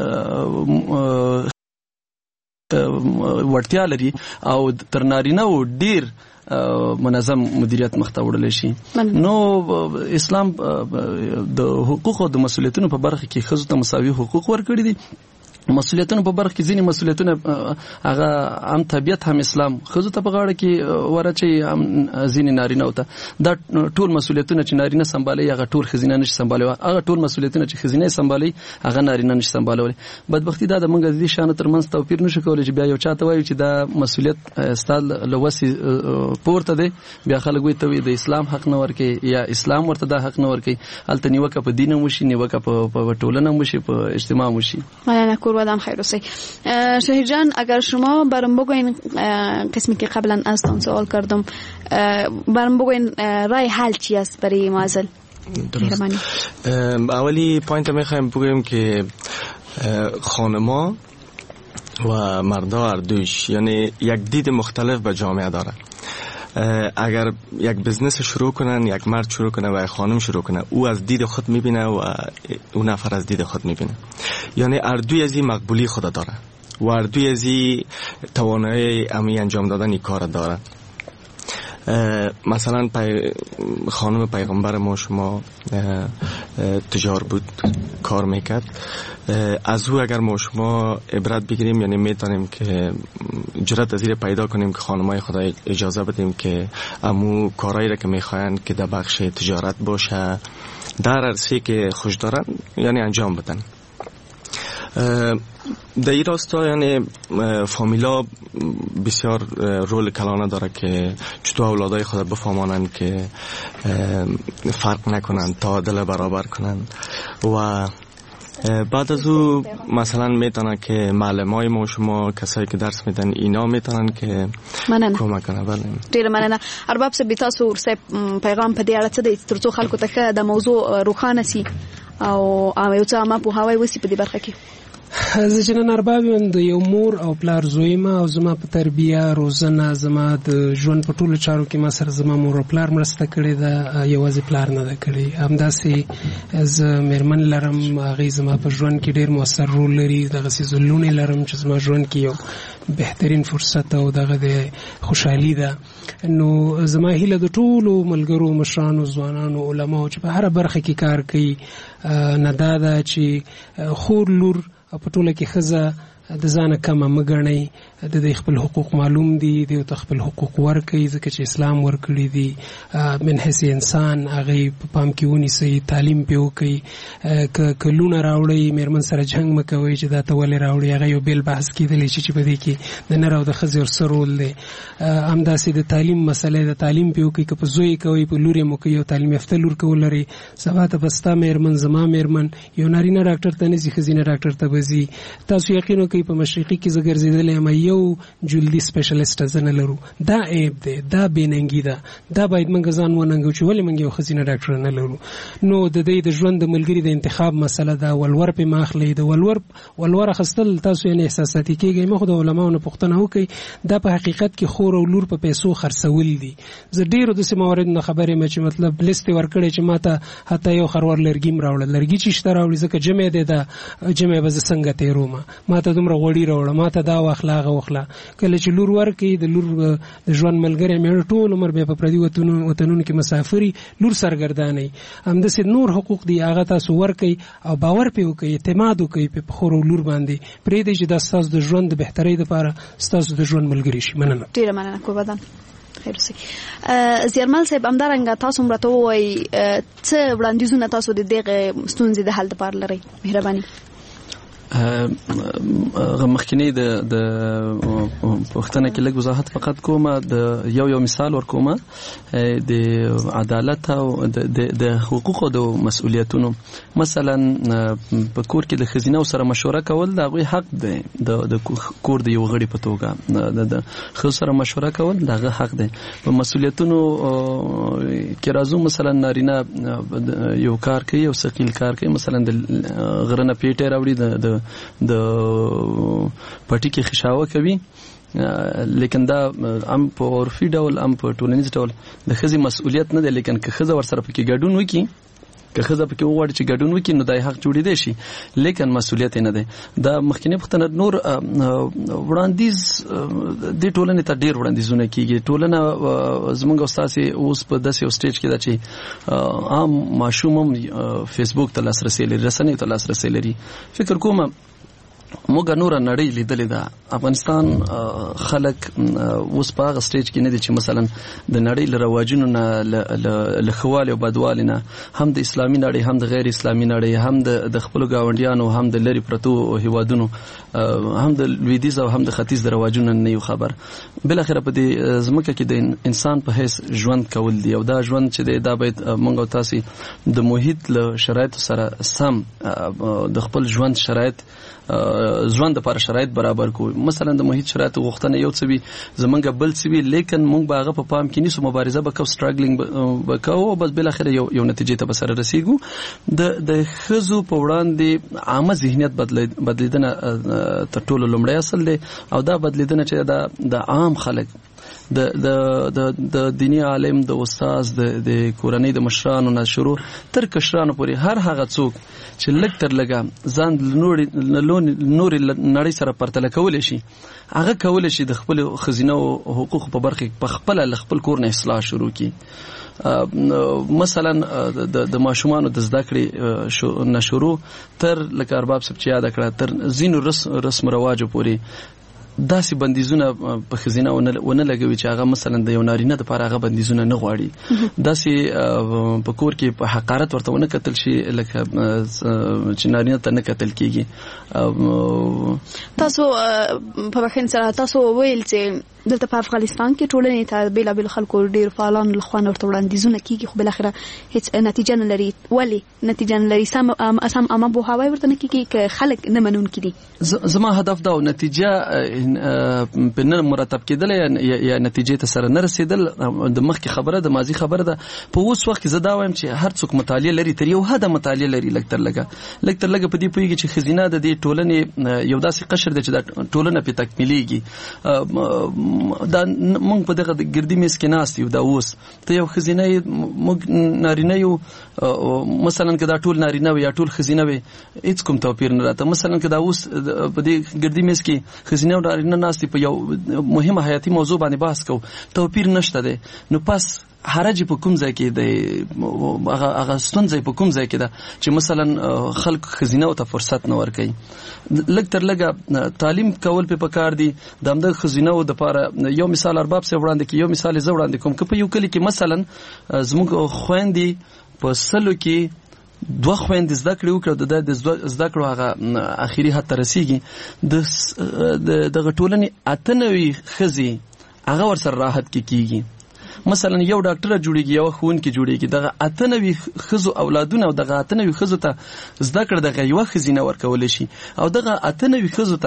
وړتیا لري او تر نارینه‌و ډېر منظم مدیریت مخته وړل شي. نو اسلام د حقوق او د مسؤلیتونو په برخه کې ښځو ته مساوي حقوق ورکړي دي. مسؤلیتونو په برخه کې ځینې مسؤلیتونه هغه هم طبيعت هم اسلام خزو ته په غاړه کې ورچي هم ځینې نارینه وته دا ټول مسؤلیتونه چې نارینه سمبالي هغه ټول خزینه نشي سمبالي هغه ټول مسؤلیتونه چې خزینه سمبالي هغه نارینه نشي سمبالولي بدبختی دا د منګه دي شانه ترمنځ توپیر نشي کولای چې بیا یو چاته وایي چې دا مسؤلیت استاد لوسي پورته دی بیا خلک وي ته د اسلام حق نه ورکي یا اسلام ورته دا حق نه ورکي الته نیوکه په دین مو شي نیوکه په ټولنه مو شي په اجتماع مو شي آدم خیر حسین شهید جان اگر شما برام بگوین قسمی که قبلا ازتون سوال کردم برام بگوین رای حل چی است برای معضل اولی پوینت میخوایم بگویم که خانما و مردا هر دوش یعنی یک دید مختلف به جامعه داره اگر یک بزنس شروع کنن یک مرد شروع کنه و یک خانم شروع کنه او از دید خود میبینه و اون نفر از دید خود میبینه یعنی اردوی ازی مقبولی خود داره و اردوی ازی توانایی امی انجام دادن این کار داره مثلا پی خانم پیغمبر ما شما تجار بود کار میکرد از او اگر ما شما عبرت بگیریم یعنی میتونیم که جرأت از این پیدا کنیم که خانمای خدا اجازه بدیم که امو کارایی را که میخواین که در بخش تجارت باشه در عرصه‌ای که خوش دارن یعنی انجام بدن در این راستا یعنی فامیلا بسیار رول کلانه داره که چطور اولادای خود بفهمانن که فرق نکنن تا دل برابر کنن و بعد از او مثلا میتونن که معلمای ما شما کسایی که درس میدن اینا میتونن که کمک کنن. بله ډیر مننه. ارباب صاحب تاسو ورسې پیغام په دې اړه څه دی ترڅو خلکو ته د موضوع روښانه سي او یو څه ما په هواي وسی په دې برخه کې زه چې نن ارباب یم د یو مور او پلار زوی ما او زما په تربیه روزنه زما د ژوند په ټولو چارو کې ما سره زما مور او پلار مرسته کړې ده یوازې پلار نه ده کړې همداسې زه مېرمن لرم هغې زما په ژوند کې ډېر مؤثر رول لري دغسې زه لوڼې لرم چې زما ژوند کې یو بهترین فرصت او دغه د خوشحالي ده نو زما هیله د ټولو ملګرو مشرانو ځوانانو علماو چې په هره برخه کې کار کوي نه دا ده چې خور لور په ټوله کې ښځه د ځانه کمه مه ګڼئ د دې خپل حقوق معلوم دي دوی ته خپل حقوق ورکوي ځکه چې اسلام ورکړي دي من حیث انسان هغې په پام کې ونیسئ تعلیم پرې وکړئ که لونه راوړئ مېرمن سره جنګ مه کوئ چې دا ته ولې راوړئ هغه یو بېل بحث کېدلی شي چې په دې کې د نر او د ښځې ور څه رول دی همداسې د تعلیم مسله د تعلیم پرې وکړئ که په زوی یې کوئ په لور یې مو کوئ یو تعلیم یافته لور که ولرئ سبا ته به ستا مېرمن زما مېرمن یو نارینه ډاکټر ته نه ځي ښځینه ډاکټر ته به ځي تاسو یقین وکړئ په مشرقي کې زه ګرځېدلی یم یو جلدي سپیشلیسټ زه نه لرو دا عیب دی دا بېننګي ده دا باید موږ ځان وننګو چې ولې موږ یو ښځینه ډاکټر نه لرو نو د دې د ژوند د ملګري د انتخاب مسله ده ولور پې مه اخلئ د ولور ولور اخیستل تاسو یعنې احساساتي کېږئ مه خو د علماو نه پوښتنه وکړئ دا په حقیقت کې خور او لور په پیسو خرڅول دي زه ډېرو داسې مواردو نه خبر یم چې مطلب لیست یې ورکړی چې ما ته حتی یو خروار لرګي م راوړه لرګي چې شته راوړي ځکه جمع دی دا جمع به زه څنګه تېرومه ما ته دومره غوړي راوړه ما ته دا واخله هغه واخله کله چې لور ورکوي د لور د ژوند ملګری مېړه ټول عمر بیا په پردي وطنونو کې مسافري لور سرګردانئ همداسې نور حقوق دي هغه تاسو ورکوئ او باور پرې وکړئ اعتماد وکړئ په خور او لور باندې پرېږدئ چې دا ستاسو د ژوند د بهترۍ دپاره ستاسو د ژوند ملګري شي. مننه ډېره مننه قربان خیر اوسئ. زیارمل صاحب همدارنګه تاسو هم راته ووایئ څه وړاندیزونه تاسو د دغې ستونزې د حل دپاره لرئ مهرباني. مخکنی د د پښتنه کې لږ وضاحت فقط کومه د یو یو مثال ورکومه د عدالت او د د حقوقو د مسؤلیتونو مثلا په کور کې د خزینه سره مشوره کول دا غوي حق دی د د کور د یو غړي په توګه د خو سره مشوره کول دا حق دی په مسؤلیتونو کې راځو مثلا نارینه یو کار کوي او ثقيل کار کوي مثلا د غرنه پیټه راوړي د د پټی کې خشاوه کوي لیکن دا ام په عرفي ډول ام په ټولنیز ډول د ښځې مسؤلیت نه دی لیکن که ښځه ورسره پکې ګډون وکړي که ښځه پکې وغواړي چې ګډون وکړي نو دا حق جوړېدی شي لیکن مسؤلیت یې نه دی. دا مخکینی پوښتنه نور وړاندیز دې ټولنې ته ډېر وړاندیزونه کېږي ټولنه زموږ او ستاسې اوس په داسې یو سټیج کې ده چې عام ماشوم هم فیسبوک ته لاسرسی لري رسنیو ته لاسرسی لري فکر کوم موږ نور نړۍ لیدلې ده. افغانستان خلک اوس په هغه سټیج کې نه دي چې مثلا د نړۍ له رواجونو نه له خوالي او بدوالي نه هم د اسلامي نړۍ هم د غیر اسلامي نړۍ هم د خپل گاونډیانو هم د لری پرتو هیوادونو هم د لویدیځ او هم د ختیځ د رواجونو نه یو خبر. بل اخر په دې زمکه کې د انسان په هیڅ ژوند کول دی او دا ژوند چې دا باید موږ او تاسو د محیط له شرایطو سره سم د خپل ژوند شرایط ژوند لپاره شرایط برابر کو. مثلا د محیط شرایط غوښتنه یو څه وي زمونږ بل څه وي لیکن موږ به هغه په پام کې نیسو مبارزه وکړو ستراګلینګ وکړو بس بل اخر یو یو نتیجې ته سره رسیدو. د د خزو په وړاندې عامه ذهنیت بدلیدنه تر ټولو لومړی اصل دی او دا بدلیدنه چې دا د عام خلک د د د د دینی عالم د استاد د د کورنۍ د مشرانو نه شروع تر کشرانو پورې هر هغه څوک چې لږ تر لږه ځان نور نور نړۍ سره پرتله کولای شي هغه کولای شي د خپل خزینه او حقوق په برخه په خپل خپل کور نه اصلاح شروع کی. مثلا د ماشومانو د زده کړې نشورو تر لکه ارباب سب چې یاد کړه تر زینو رسم رواجو پورې داسې بندیزونه په خزینه ونه لګوي چې هغه مثلا د یو نارینه د لپاره هغه بندیزونه نه غواړي. داسې په کور کې په حقارت ورته ونه کتل شي لکه چې نارینه ته نه کتل کیږي. تاسو په بخښنې سره تاسو ویل چې دلته په افغانستان کې ټولنې ته بیلابیل خلکو ډیر فعالان له خوا ورته وړاندیزونه کیږي خو بل اخره هیڅ نتیجه نه لري. ولی نتیجه نه لري؟ سم سم امه بو هواي ورته نه کیږي که خلک نه منون کړي. زما هدف دا نتیجه په نه مرتب کېدل یا نتیجې ته سره نه رسیدل د مخکې خبره د ماضی خبره ده. په اوس وخت کې زه دا وایم چې هر څوک مطالعه لري تر یو حد مطالعه لري لږ تر لږه لږ تر لږه په دې پوهیږي چې خزینه د دې ټولنې یو داسې قشر دی چې دا ټولنه په تکمیلېږي. دا موږ په دغه ګردی میز کې ناست یو دا اوس ته یو خزینه موږ نارینه یو مثلا که دا ټول نارینه وي یا ټول خزینه وي هیڅ کوم توپیر نه راته. مثلا که دا اوس په دې ګردی میز کې خزینه او نارینه ناست په یو مهمه حیاتي موضوع باندې بحث کوو توپیر نشته دی نو پس حرج په کوم ځای کې دی هغه هغه ستونزه په کوم ځای کې ده چې مثلا خلک خزینه او ته فرصت نه ورکوي. لږ تر لږه تعلیم کول په پکار دي د همدغه خزینه او د لپاره. یو مثال ارباب سره وړاندې کې یو مثال زه وړاندې کوم که په یو کلی کې مثلا زموږ خويندې په سلو کې دوه خويندې زده کړې وکړه د زده کړو هغه اخیری حد ته رسیږي د دغه ټولنې اته نوي ښځې هغه ورسره راحت کې کیږي. مثلا یو ډاکټر جوړیږي یو ښوونکی جوړیږي دغه اته نوي ښځو اولادونه او دغه اته نوي ښځو ته زده کړه دغه یو خزینه ورکول شي او دغه اته نوي ښځو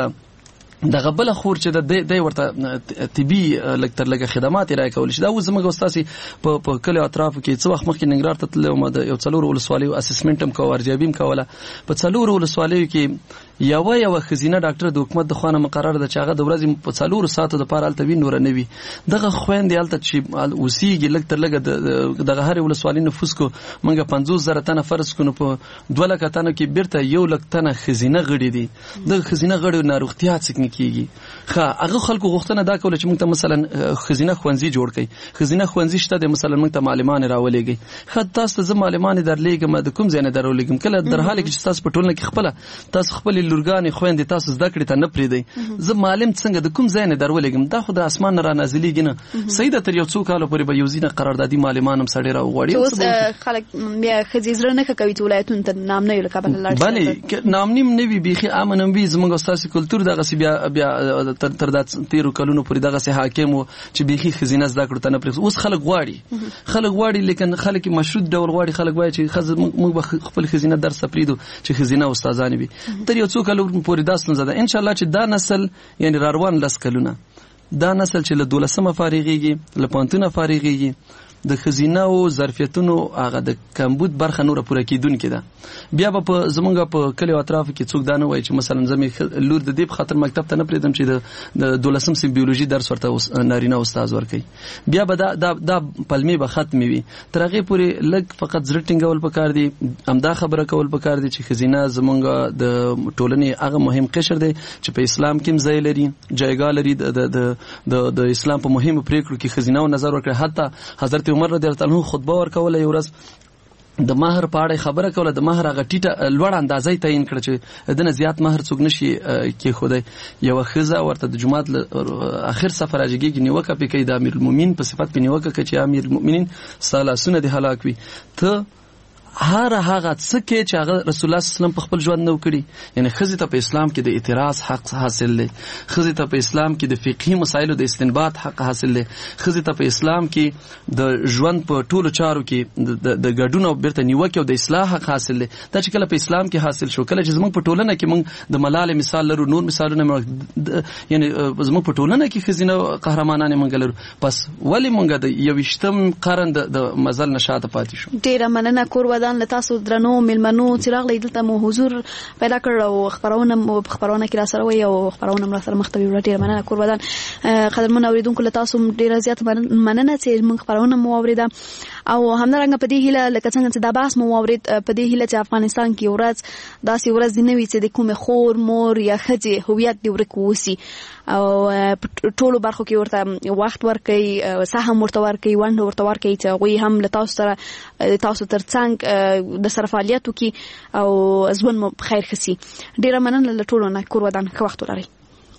ته دغه بل خور چې د د ورته طبي لکه تر لګه خدمات راي کول شي. دا اوس زموږ استاد په په کله اطراف کې څو وخت مخکې ننګرهار ته تلم د یو څلور ولسوالۍ اسسمنټ هم کوو ارجابیم کوله په څلور ولسوالۍ کې یو یو خزینه ډاکټر د حکومت د خوانه مقرر ده چې هغه د ورځې په څلور ساعتو د پاره الته وی نور نه وي. دغه خويندې الته چې اوسېږي لکه تر لګه دغه هر ولسوالۍ نفوس کو منګه پنځوس زره تنه فرض کونو په دوه لک تنه کې بیرته یو لک تنه خزینه غړي دي. د خزینه غړي ناروغتیا څنګه کیږي؟ خا هغه خلکو غوښتنه دا کوله چې موږ ته مثلا خزینه خوندزي جوړ کړي. خزینه خوندزي شته د مثلا موږ ته معلمان راولېږي. خا تاسو ته معلمان درلېږم د کوم ځای نه درولېږم کله در حال کې چې تاسو په ټولنه کې خپل تاسو خپل لورګانې خويندې تاسو زده کړې ته نه پریدي زه معلم څنګه د کوم ځای نه درولېږم دا خو د اسمان نه را نازلېږي نه. صحیح ده تر یو څو کال پورې به یو ځینه قراردادي معلمان هم سړی راوغواړي. اوس خلک بیا خزې زړه نه کوي چې ولایتونو ته نام نه یو کابل لاړ شي بلې نام نیم نه وي بيخي امن هم وي زموږ استاسي کلچر دغه سی بیا بیا تر د تیرو کلونو پورې دغه سي حاکم چې بيخي خزینه زده کړو ته نه پریږدي. اوس خلک غواړي خلک غواړي لیکن خلک مشروط ډول غواړي. خلک وایي چې خز موږ خپل خزینه درس پریدو چې خزینه استادان وي تر یو څو کلو پورې داستون زده. ان شاء الله چې دا نسل یعنی روان لس کلونه دا نسل چې له دولسمه فارغيږي له پانتونه فارغيږي د خزینه او ظرفیتونو هغه د کمبود برخه نور پوره کیدونکې ده. بیا په زمونږ په کلیو اطراف کې څوک دا نه وایي چې مثلا زمې لور د دې په خاطر مکتب ته نه پریدم چې د دولسم سیم بیولوژي درس ورته نارینه استاد ورکوي. بیا به دا دا د پلمې به ختمي وي تر هغه پورې لګ فقط زړه ټینګول پکار دي امدا خبره کول پکار دي چې خزینه زمونږ د ټولنې هغه مهم قشر دی چې په اسلام کې ځای لري جایګاه لري د د د اسلام په مهمو پریکړو کې خزینه او نظر ورکړي. حتی حضرت عمر رضی الله عنه خطبه ورکوله یو ورځ د مہر په اړه خبره کوله د مہر هغه ټیټه لوړ اندازې تعین کړ چې دنه زیات مہر څوک نشي کې خوده یو خزه ورته د جمعات اخر سفر اجګي نیوکه پکې د امیر المؤمنین په صفت په نیوکه کې چې امیر المؤمنین سالاسونه د هلاک وي ته هر هغه څه کې چې هغه رسول الله صلی الله علیه وسلم په خپل ژوند نو کړی یعنی خزه ته په اسلام کې د اعتراض حق حاصل دی خزه ته په اسلام کې د فقهي مسایلو د استنباط حق حاصل دی خزه ته په اسلام کې د ژوند په ټولو چارو کې د ګډون او بیرته نیوکه او د اصلاح حق حاصل دی دا چې کله په اسلام کې حاصل شو کله چې زموږ په ټولنه کې موږ د ملال مثال لرو نور مثالونه یعنی زموږ په ټولنه کې خزینه قهرمانان موږ لرو پس ولی موږ د یوشتم قرن د مزل نشاته پاتې شو ډیره مننه کور له تاسو درنو ملمنو چې راغلی دلته مو حضور پیدا کړ او خبرونه مو خبرونه کې را سره وي او خبرونه مو سره مختوي ډیر مننه کور ودان قدرمن اوریدونکو له تاسو ډیر زیات مننه چې موږ خبرونه مو اوریدا او همدارنګه په دې هیله لکه څنګه چې دا بحث مو اورید په دې هیله چې افغانستان کې ورځ داسې ورځ دی نوي چې د کومه خور مور یا ښځې هویت دی ورکوسي او ټولو برخو کې ورته وخت ورکړي سهم ورته ورکړي ونډه ورته ورکړي چې هغوی هم له تاسو سره تاسو ترڅنګ د سره فعالیت وکړي او ژوند مو بخیر ښه سي ډیره مننه له ټولو نه کور ودان ښه وخت ولرئ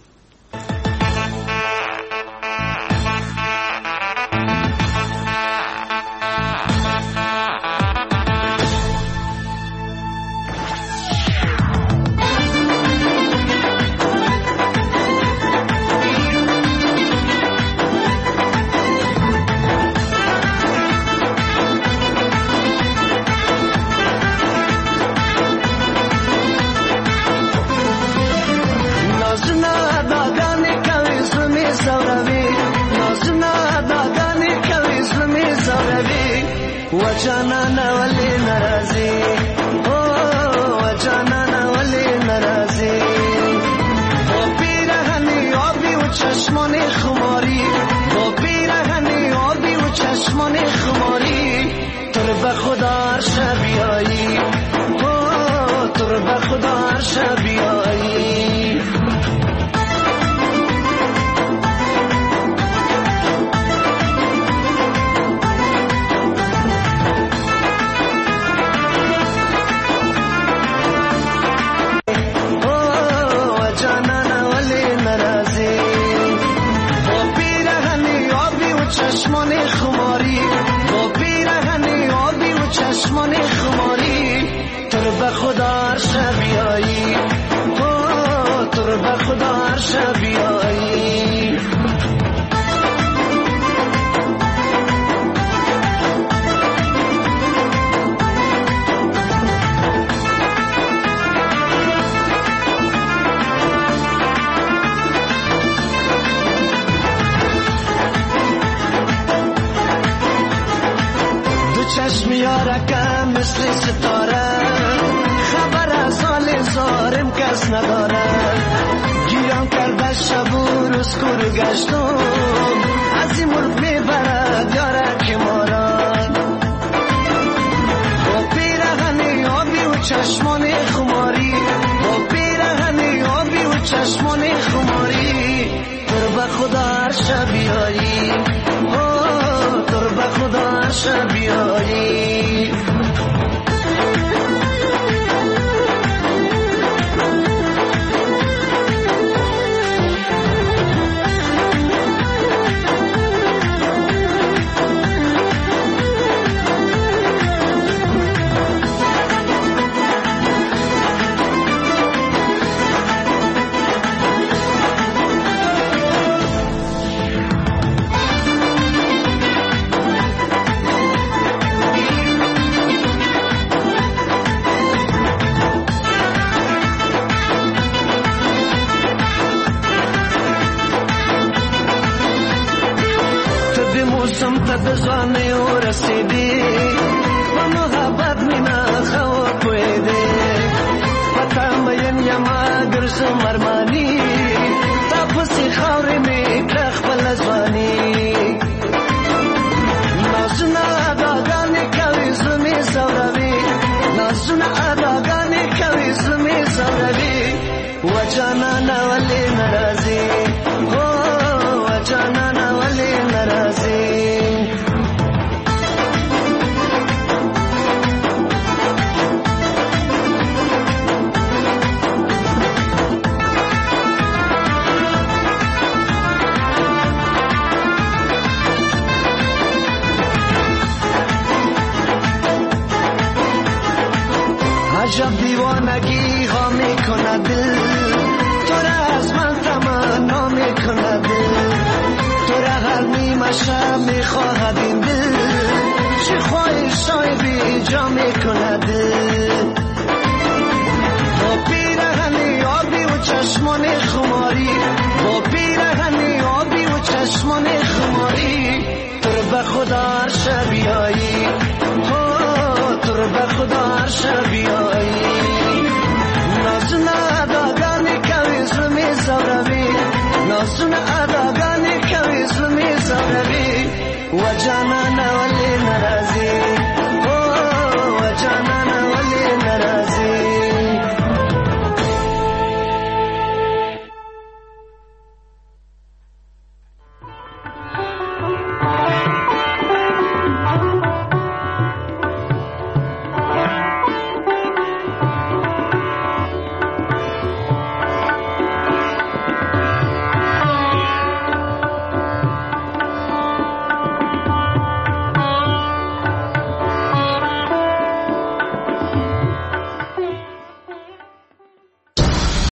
وجانا ولی ناراضی او وجانا ولی ناراضی با پیرهنی آبی و چشمان خماری با پیرهنی آبی و چشمان خماری تر به خدا شبیایی او تر به خدا شبیایی چشمان خماری با پیرهن آبی و چشمان خماری تر به خدا شبیایی او تر به خدا شبیایی چشم یارکم مثل ستاره خبر از حال زارم کس نداره گیرم کرده شب و روز کور گشتم از این مرد میبرد یارک مارد با پیرهن آبی و چشمان خماری با پیرهن آبی و چشمان خماری تر به خدا شبیایی تر به خدا شبیایی د ځواني ورسېدې په محبت مینا خو پوي دې پتا مې یما ګرځم مرمانی تاسو خاورې مې کړ خپل ځواني نازونه داګانې کوي زمي زوروي نازونه داګانې کوي زمي زوروي وجانا نولې ناراضي هو وجانا نولې ناراضي میخواهد این دل چه خواهشای بی جا میکند با پیرهن آبی و چشمان خماری با پیرهن آبی و چشمان خماری تو به خدا شبیایی تو به خدا شبیایی نازن اداگانی کوی زلمی زوروی نازن اداگانی کوی زلمی زوروی وجه